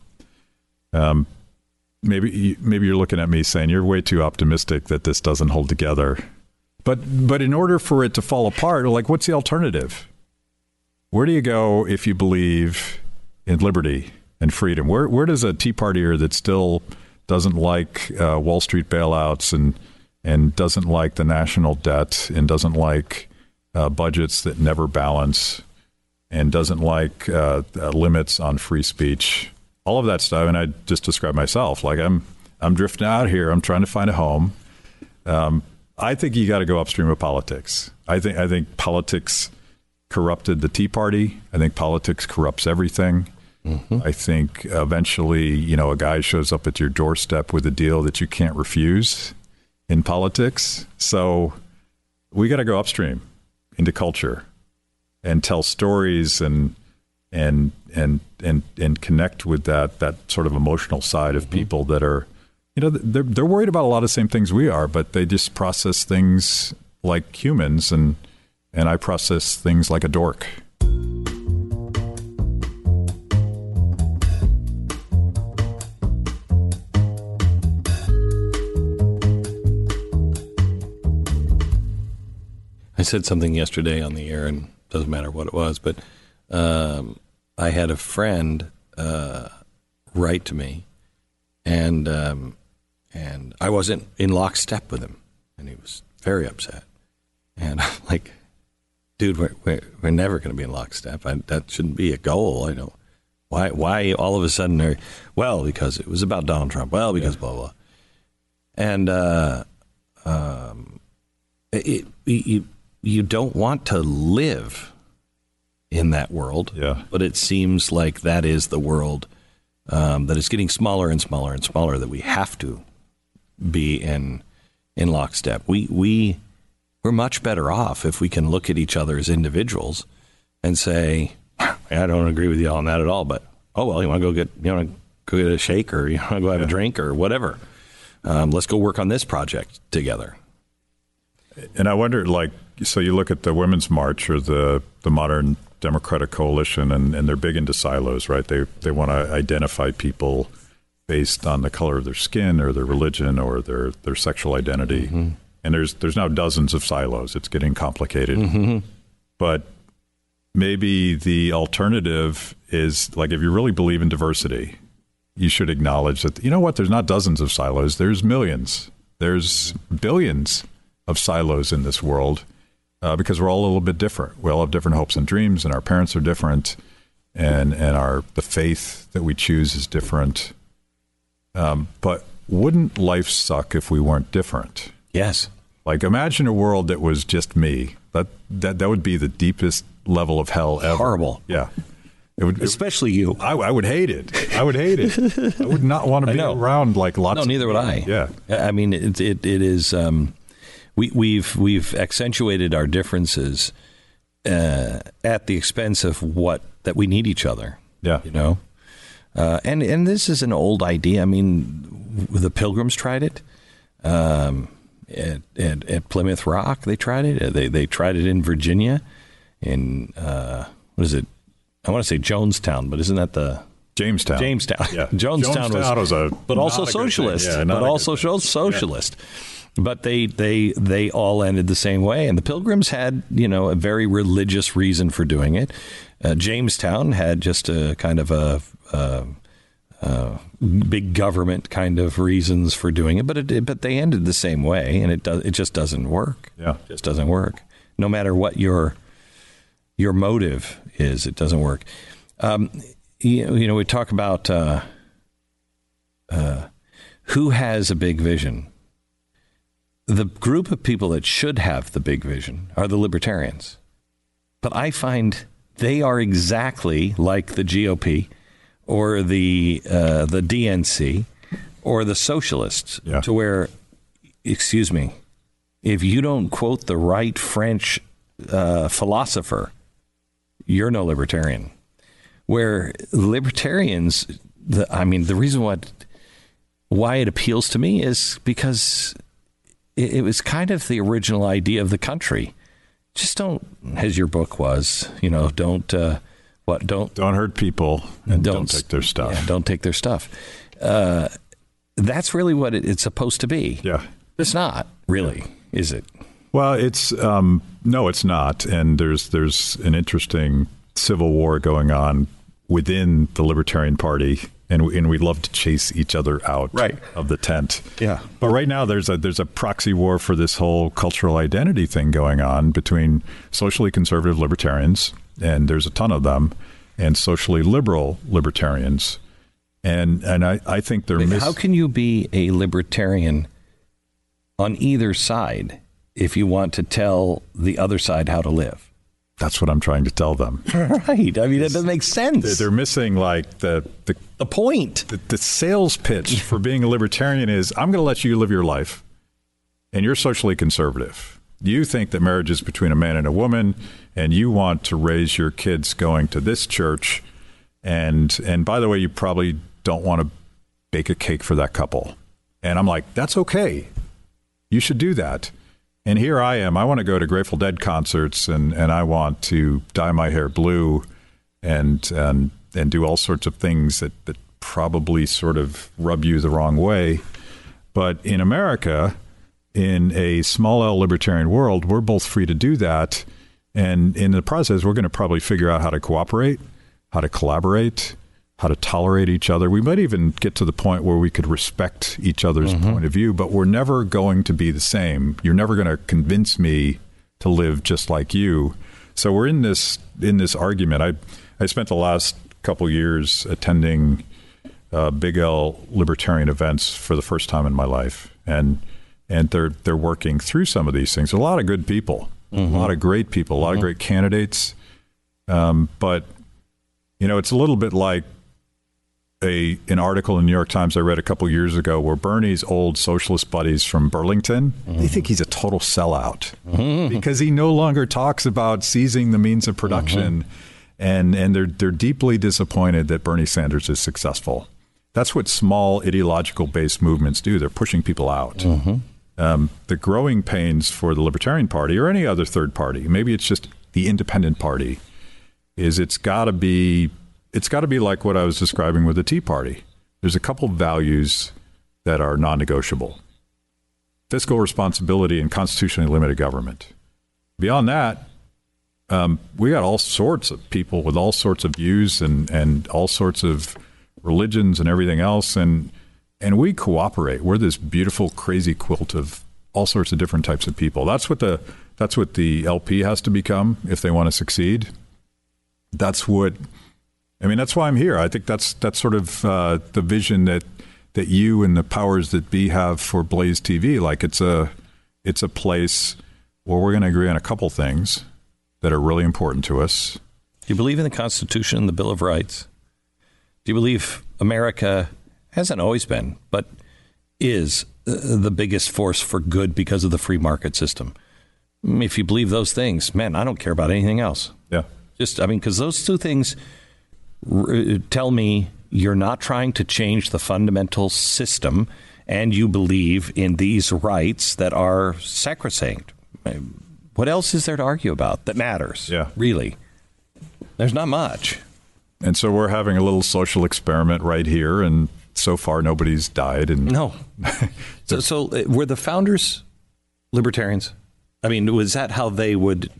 Um, maybe maybe you're looking at me saying you're way too optimistic that this doesn't hold together. But but in order for it to fall apart, like, what's the alternative? Where do you go if you believe in liberty and freedom? Where where does a Tea Partier that still doesn't like uh, Wall Street bailouts and and doesn't like the national debt and doesn't like uh, budgets that never balance and doesn't like uh, uh, limits on free speech, all of that stuff? And I just described myself like I'm I'm drifting out here. I'm trying to find a home. Um, I think you got to go upstream of politics. I think I think politics corrupted the Tea Party. I think politics corrupts everything. Mm-hmm. I think eventually, you know, a guy shows up at your doorstep with a deal that you can't refuse in politics. So we got to go upstream into culture and tell stories and and and and and connect with that that sort of emotional side of mm-hmm. people that are, you know, they're they're worried about a lot of the same things we are, but they just process things like humans, and and I process things like a dork. I said something yesterday on the air, and it doesn't matter what it was, but um, I had a friend uh, write to me, and um, and I wasn't in lockstep with him, and he was very upset. And I'm like, dude, we're we're, we're never going to be in lockstep. I, that shouldn't be a goal. I know why. Why all of a sudden? Are, well, because it was about Donald Trump. Well, because yeah. blah blah. And uh, um. it, you, you don't want to live in that world, yeah. but it seems like that is the world um, that is getting smaller and smaller and smaller, that we have to be in in lockstep. We, we, we're much better off if we can look at each other as individuals and say, I don't agree with you on that at all, but, oh, well, you want to go get, you want to go get a shake, or you want to go have yeah. a drink or whatever. Um, let's go work on this project together. And I wonder, like, so you look at the Women's March or the, the Modern Democratic Coalition, and, and they're big into silos, right? They they want to identify people based on the color of their skin or their religion or their, their sexual identity. Mm-hmm. And there's there's now dozens of silos. It's getting complicated. Mm-hmm. But maybe the alternative is, like, if you really believe in diversity, you should acknowledge that, you know what, there's not dozens of silos. There's millions. There's billions of silos in this world uh, because we're all a little bit different. We all have different hopes and dreams, and our parents are different, and, and our the faith that we choose is different. Um, but wouldn't life suck if we weren't different? Yes. Like, imagine a world that was just me. That that that would be the deepest level of hell ever. Horrible. Yeah. It would, Especially you. I, I would hate it. I would hate it. I would not want to be around like lots. No, of neither would I. Yeah. I mean, it it, it is. Um, we we've we've accentuated our differences uh, at the expense of what that we need each other. Yeah. You know, uh, and and this is an old idea. I mean, the Pilgrims tried it. Um, at, at at Plymouth Rock, they tried it. They they tried it in Virginia. In uh, what is it? I want to say Jonestown, but isn't that the Jamestown? Jamestown. Yeah. Jonestown, Jonestown was, was a, but also socialist. Yeah, but also socialist. Yeah. But they they they all ended the same way. And the Pilgrims had, you know, a very religious reason for doing it. Uh, Jamestown had just a kind of a, a, a big government kind of reasons for doing it. But it but they ended the same way, and it does it just doesn't work. Yeah, it just doesn't work. No matter what your your motive is, it doesn't work. Um, you, you know, we talk about uh, uh, who has a big vision. The group of people that should have the big vision are the libertarians. But I find they are exactly like the G O P or the uh, the D N C or the socialists, yeah. to where, excuse me, if you don't quote the right French uh, philosopher, you're no libertarian. Where libertarians, the, I mean, the reason why, why it appeals to me is because it, it was kind of the original idea of the country. Just don't, as your book was, you know, don't, uh, what, don't... Don't hurt people and don't, don't take their stuff. Yeah, don't take their stuff. Uh, that's really what it, it's supposed to be. Yeah. It's not, really, yeah. Is it? Well, it's um, no, it's not. And there's there's an interesting civil war going on within the Libertarian Party, and and we'd love to chase each other out right. of the tent. Yeah. But right now there's a there's a proxy war for this whole cultural identity thing going on between socially conservative libertarians, and there's a ton of them, and socially liberal libertarians. And and I, I think they're mis- How can you be a libertarian on either side if you want to tell the other side how to live? That's what I'm trying to tell them. Right. I mean, that doesn't make sense. They're missing like the the, the point. The, the sales pitch for being a libertarian is, I'm going to let you live your life, and you're socially conservative. You think that marriage is between a man and a woman, and you want to raise your kids going to this church. And and by the way, you probably don't want to bake a cake for that couple. And I'm like, that's okay. You should do that. And here I am. I want to go to Grateful Dead concerts, and, and I want to dye my hair blue and and and do all sorts of things that, that probably sort of rub you the wrong way. But in America, in a small L libertarian world, we're both free to do that. And in the process, we're going to probably figure out how to cooperate, how to collaborate, how to tolerate each other. We might even get to the point where we could respect each other's mm-hmm. point of view, but we're never going to be the same. You're never going to convince me to live just like you. So we're in this in this argument. I I spent the last couple years attending uh, big L libertarian events for the first time in my life, and and they're they're working through some of these things. A lot of good people, mm-hmm. a lot of great people, a lot mm-hmm. of great candidates. Um, but you know, it's a little bit like a an article in the New York Times I read a couple years ago where Bernie's old socialist buddies from Burlington, mm-hmm. they think he's a total sellout mm-hmm. because he no longer talks about seizing the means of production, mm-hmm. and and they're they're deeply disappointed that Bernie Sanders is successful. That's what small ideological based movements do. They're pushing people out. Mm-hmm. Um, the growing pains for the Libertarian Party or any other third party, maybe it's just the Independent Party, is it's got to be It's got to be like what I was describing with the Tea Party. There's a couple values that are non-negotiable. Fiscal responsibility and constitutionally limited government. Beyond that, um, we got all sorts of people with all sorts of views and, and all sorts of religions and everything else. And, and we cooperate. We're this beautiful, crazy quilt of all sorts of different types of people. That's what the, that's what the L P has to become if they want to succeed. That's what... I mean, that's why I'm here. I think that's that's sort of uh, the vision that that you and the powers that be have for Blaze T V. Like it's a it's a place where we're going to agree on a couple things that are really important to us. Do you believe in the Constitution and the Bill of Rights? Do you believe America hasn't always been, but is the biggest force for good because of the free market system? If you believe those things, man, I don't care about anything else. Yeah. Just, I mean, because those two things r- tell me you're not trying to change the fundamental system and you believe in these rights that are sacrosanct. What else is there to argue about that matters? Yeah. Really? There's not much. And so we're having a little social experiment right here, and so far nobody's died. And no. so, so uh, were the founders libertarians? I mean, was that how they would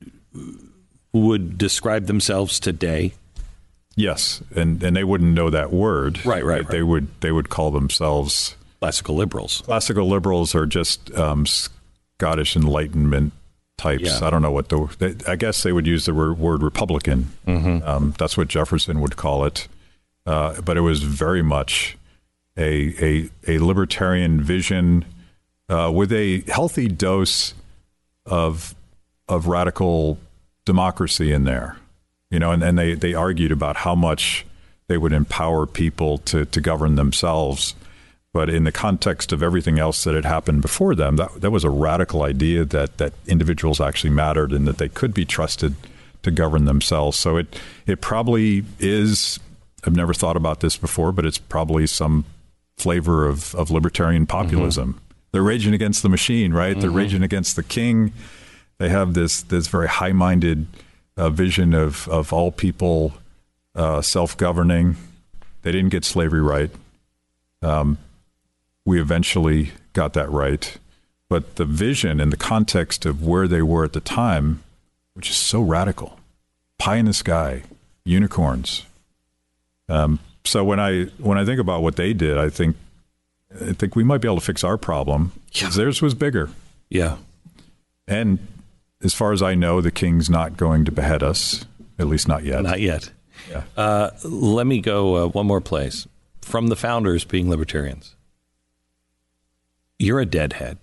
would describe themselves today? Yes, and and they wouldn't know that word. Right, right. right. They would they would call themselves classical liberals. Classical liberals are just um, Scottish Enlightenment types. Yeah. I don't know what the. They, I guess they would use the word, word Republican. Mm-hmm. Um, that's what Jefferson would call it. Uh, but it was very much a a, a libertarian vision uh, with a healthy dose of of radical democracy in there. You know, and, and they, they argued about how much they would empower people to, to govern themselves. But in the context of everything else that had happened before them, that, that was a radical idea that, that individuals actually mattered and that they could be trusted to govern themselves. So it it probably is, I've never thought about this before, but it's probably some flavor of, of libertarian populism. Mm-hmm. They're raging against the machine, right? Mm-hmm. They're raging against the king. They have this this very high-minded uh, vision of, of all people uh, self-governing. They didn't get slavery right. Um, we eventually got that right. But the vision and the context of where they were at the time, which is so radical, pie in the sky, unicorns. Um, so when I when I think about what they did, I think I think we might be able to fix our problem because yeah. theirs was bigger. Yeah. And as far as I know, the king's not going to behead us, at least not yet. Not yet. Yeah. Uh, let me go uh, one more place. From the founders being libertarians, you're a deadhead.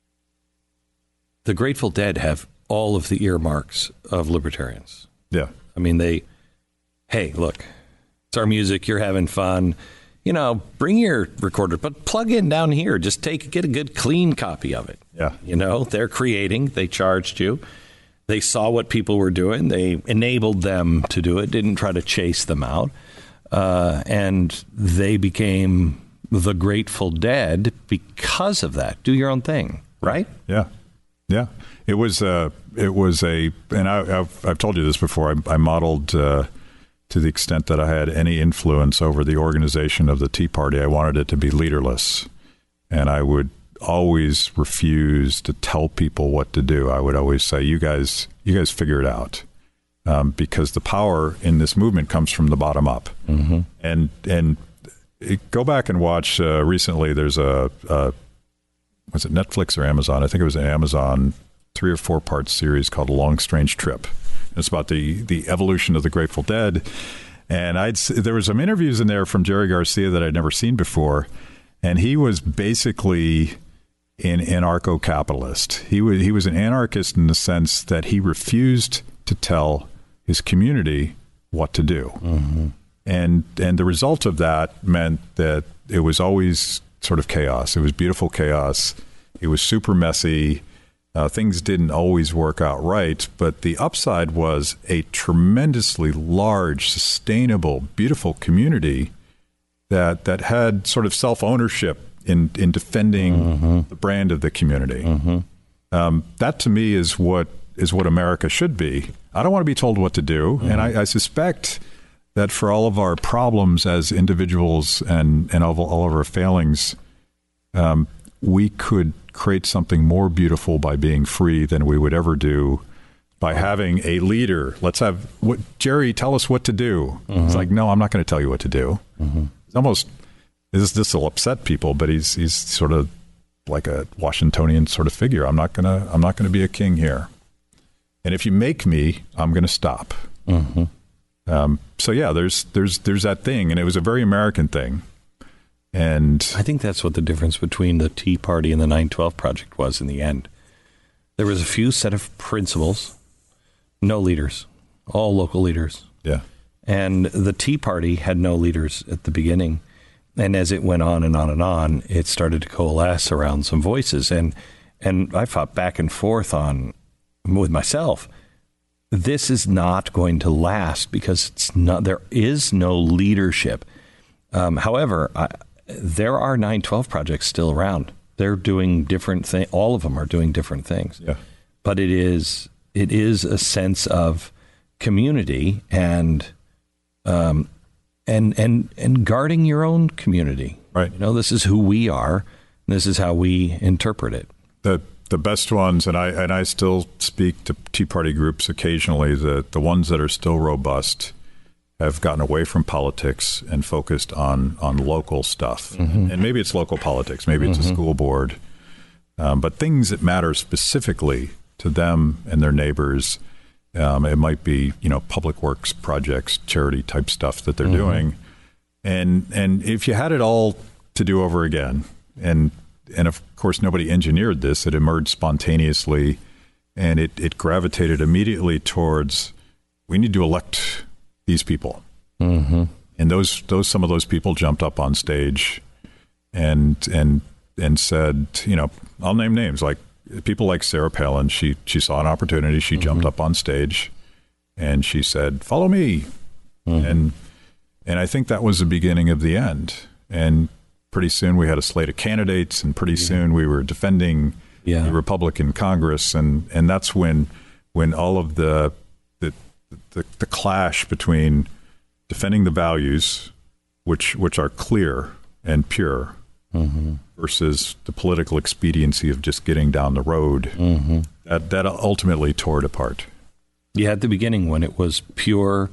The Grateful Dead have all of the earmarks of libertarians. Yeah. I mean, they, hey, look, it's our music. You're having fun. You know, bring your recorder, but plug in down here. Just take, get a good, clean copy of it. Yeah. You know, they're creating. They charged you. They saw what people were doing. They enabled them to do it, didn't try to chase them out. Uh, and they became the Grateful Dead because of that. Do your own thing, right? Yeah. Yeah. It was, uh, it was a, and I, I've, I've told you this before, I, I modeled, uh, to the extent that I had any influence over the organization of the Tea Party, I wanted it to be leaderless. And I would always refuse to tell people what to do. I would always say, you guys, you guys figure it out. Um, because the power in this movement comes from the bottom up. Mm-hmm. And, and it, go back and watch, uh, recently there's a, a, was it Netflix or Amazon? I think it was an Amazon three or four part series called A Long Strange Trip. It's about the, the evolution of the Grateful Dead. And I'd there was some interviews in there from Jerry Garcia that I'd never seen before. And he was basically an anarcho-capitalist. He was he was an anarchist in the sense that he refused to tell his community what to do. Mm-hmm. And and the result of that meant that it was always sort of chaos. It was beautiful chaos. It was super messy. Uh, things didn't always work out right, but the upside was a tremendously large, sustainable, beautiful community that that had sort of self-ownership in, in defending mm-hmm. the brand of the community. Mm-hmm. Um, that to me is what is what America should be. I don't want to be told what to do, mm-hmm. and I, I suspect that for all of our problems as individuals and, and all, of, all of our failings, um, we could create something more beautiful by being free than we would ever do by having a leader. Let's have what Jerry tell us what to do. Mm-hmm. It's like, no, I'm not going to tell you what to do. Mm-hmm. It's almost this this will upset people, but he's he's sort of like a Washingtonian sort of figure. I'm not gonna I'm not gonna be a king here. And if you make me, I'm going to stop. Mm-hmm. Um, so yeah, there's there's there's that thing, and it was a very American thing. And I think that's what the difference between the Tea Party and the nine twelve Project was in the end. There was a few set of principles, no leaders, all local leaders. Yeah. And the Tea Party had no leaders at the beginning. And as it went on and on and on, it started to coalesce around some voices. And and I fought back and forth on with myself. This is not going to last because it's not. There is no leadership. Um, however, I, there are nine twelve projects still around. They're doing different things. All of them are doing different things. Yeah. But it is it is a sense of community and um and and and guarding your own community. Right. You know, this is who we are. And this is how we interpret it. The the best ones, and I and I still speak to Tea Party groups occasionally. The the ones that are still robust have gotten away from politics and focused on on local stuff. Mm-hmm. And maybe it's local politics, maybe it's mm-hmm. a school board, um, but things that matter specifically to them and their neighbors. Um, it might be, you know, public works projects, charity type stuff that they're mm-hmm. doing. And and if you had it all to do over again, and and of course nobody engineered this, it emerged spontaneously, and it, it gravitated immediately towards, we need to elect these people. Mm-hmm. And those those some of those people jumped up on stage and and and said, you know, I'll name names like people like Sarah Palin. She she saw an opportunity. She mm-hmm. jumped up on stage and she said, "Follow me." Mm-hmm. And and I think that was the beginning of the end. And pretty soon we had a slate of candidates, and pretty yeah. soon we were defending yeah. the Republican Congress, and and that's when when all of the the the, the clash between defending the values, which which are clear and pure, mm-hmm. versus the political expediency of just getting down the road, mm-hmm. that that ultimately tore it apart. Yeah, at the beginning when it was pure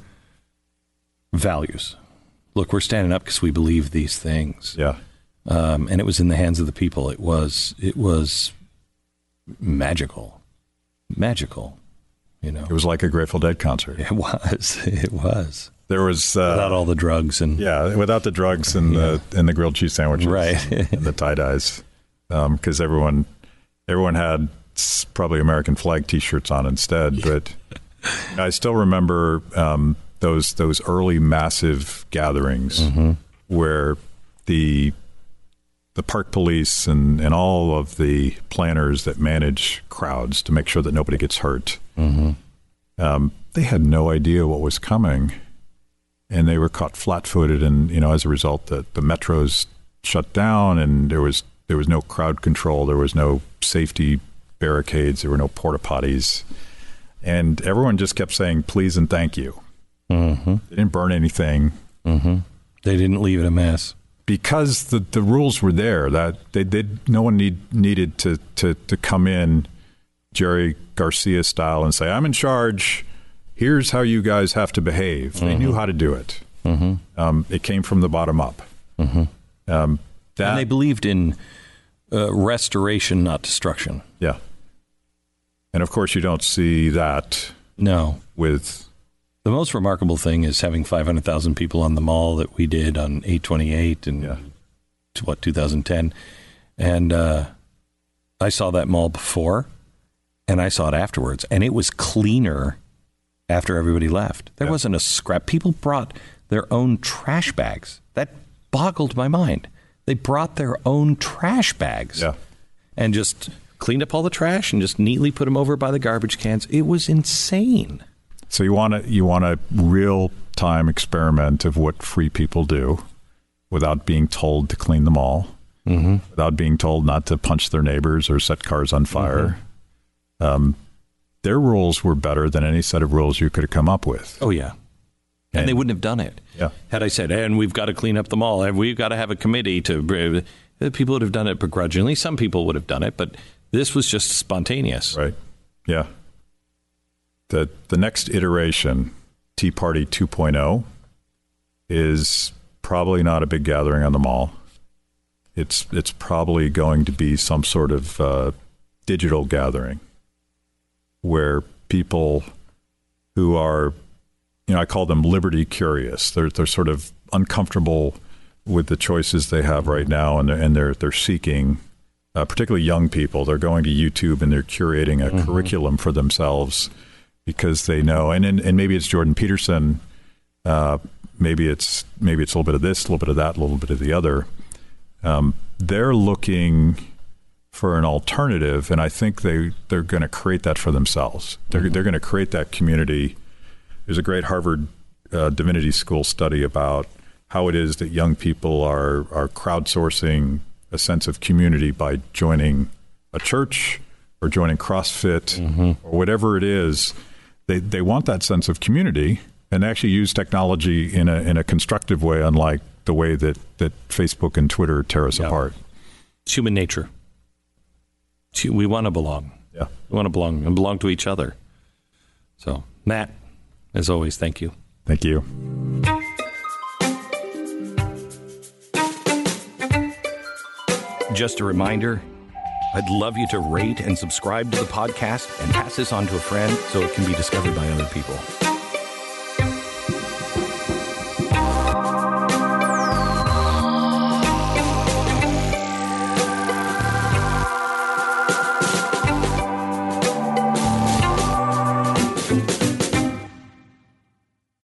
values. Look, we're standing up because we believe these things. Yeah, um, and it was in the hands of the people. It was it was magical, magical. You know, it was like a Grateful Dead concert. It was. It was. There was uh, without all the drugs and yeah, without the drugs and yeah. the and the grilled cheese sandwiches, right? And the tie dyes, because um, everyone everyone had probably American flag T-shirts on instead. Yeah. But I still remember um, those those early massive gatherings mm-hmm. where the the park police and, and all of the planners that manage crowds to make sure that nobody gets hurt, mm-hmm. um, they had no idea what was coming. And they were caught flat-footed, and you know, as a result, the, the metros shut down, and there was there was no crowd control, there was no safety barricades, there were no porta potties, and everyone just kept saying please and thank you. Mm-hmm. They didn't burn anything. Mm-hmm. They didn't leave it a mess because the, the rules were there. That they did. No one need needed to to to come in Jerry Garcia style and say, "I'm in charge. Here's how you guys have to behave." Mm-hmm. They knew how to do it. Mm-hmm. Um, it came from the bottom up. Mm-hmm. Um, that, and they believed in uh, restoration, not destruction. Yeah. And of course, you don't see that. No. With the most remarkable thing is having five hundred thousand people on the mall that we did on eight twenty-eight and yeah. to what two thousand ten, and uh, I saw that mall before, and I saw it afterwards, and it was cleaner after everybody left. There yeah. wasn't a scrap. People brought their own trash bags. That boggled my mind. They brought their own trash bags yeah. and just cleaned up all the trash and just neatly put them over by the garbage cans. It was insane. So you want to you want a real time experiment of what free people do without being told to clean the mall, mm-hmm. without being told not to punch their neighbors or set cars on fire. Mm-hmm. Um, their rules were better than any set of rules you could have come up with. Oh, yeah. And, and they wouldn't have done it. Yeah. Had I said, and we've got to clean up the mall, and we've got to have a committee to... People would have done it begrudgingly. Some people would have done it, but this was just spontaneous. Right. Yeah. The the next iteration, Tea Party two point oh, is probably not a big gathering on the mall. It's it's probably going to be some sort of uh, digital gathering where people who are, you know, I call them liberty curious. They're they're sort of uncomfortable with the choices they have right now, and they're, and they're they're seeking, uh, particularly young people. They're going to YouTube and they're curating a mm-hmm. curriculum for themselves because they know, and and, and maybe it's Jordan Peterson, uh, maybe it's maybe it's a little bit of this, a little bit of that, a little bit of the other. Um, they're looking for an alternative, and I think they they're going to create that for themselves. They're mm-hmm. they're going to create that community. There's a great Harvard uh, Divinity School study about how it is that young people are are crowdsourcing a sense of community by joining a church or joining CrossFit mm-hmm. or whatever it is. They they want that sense of community and actually use technology in a in a constructive way, unlike the way that, that Facebook and Twitter tear us yeah. apart. It's human nature. We want to belong. Yeah, we want to belong and belong to each other. So, Matt, as always, thank you. Thank you. Just a reminder, I'd love you to rate and subscribe to the podcast and pass this on to a friend so it can be discovered by other people.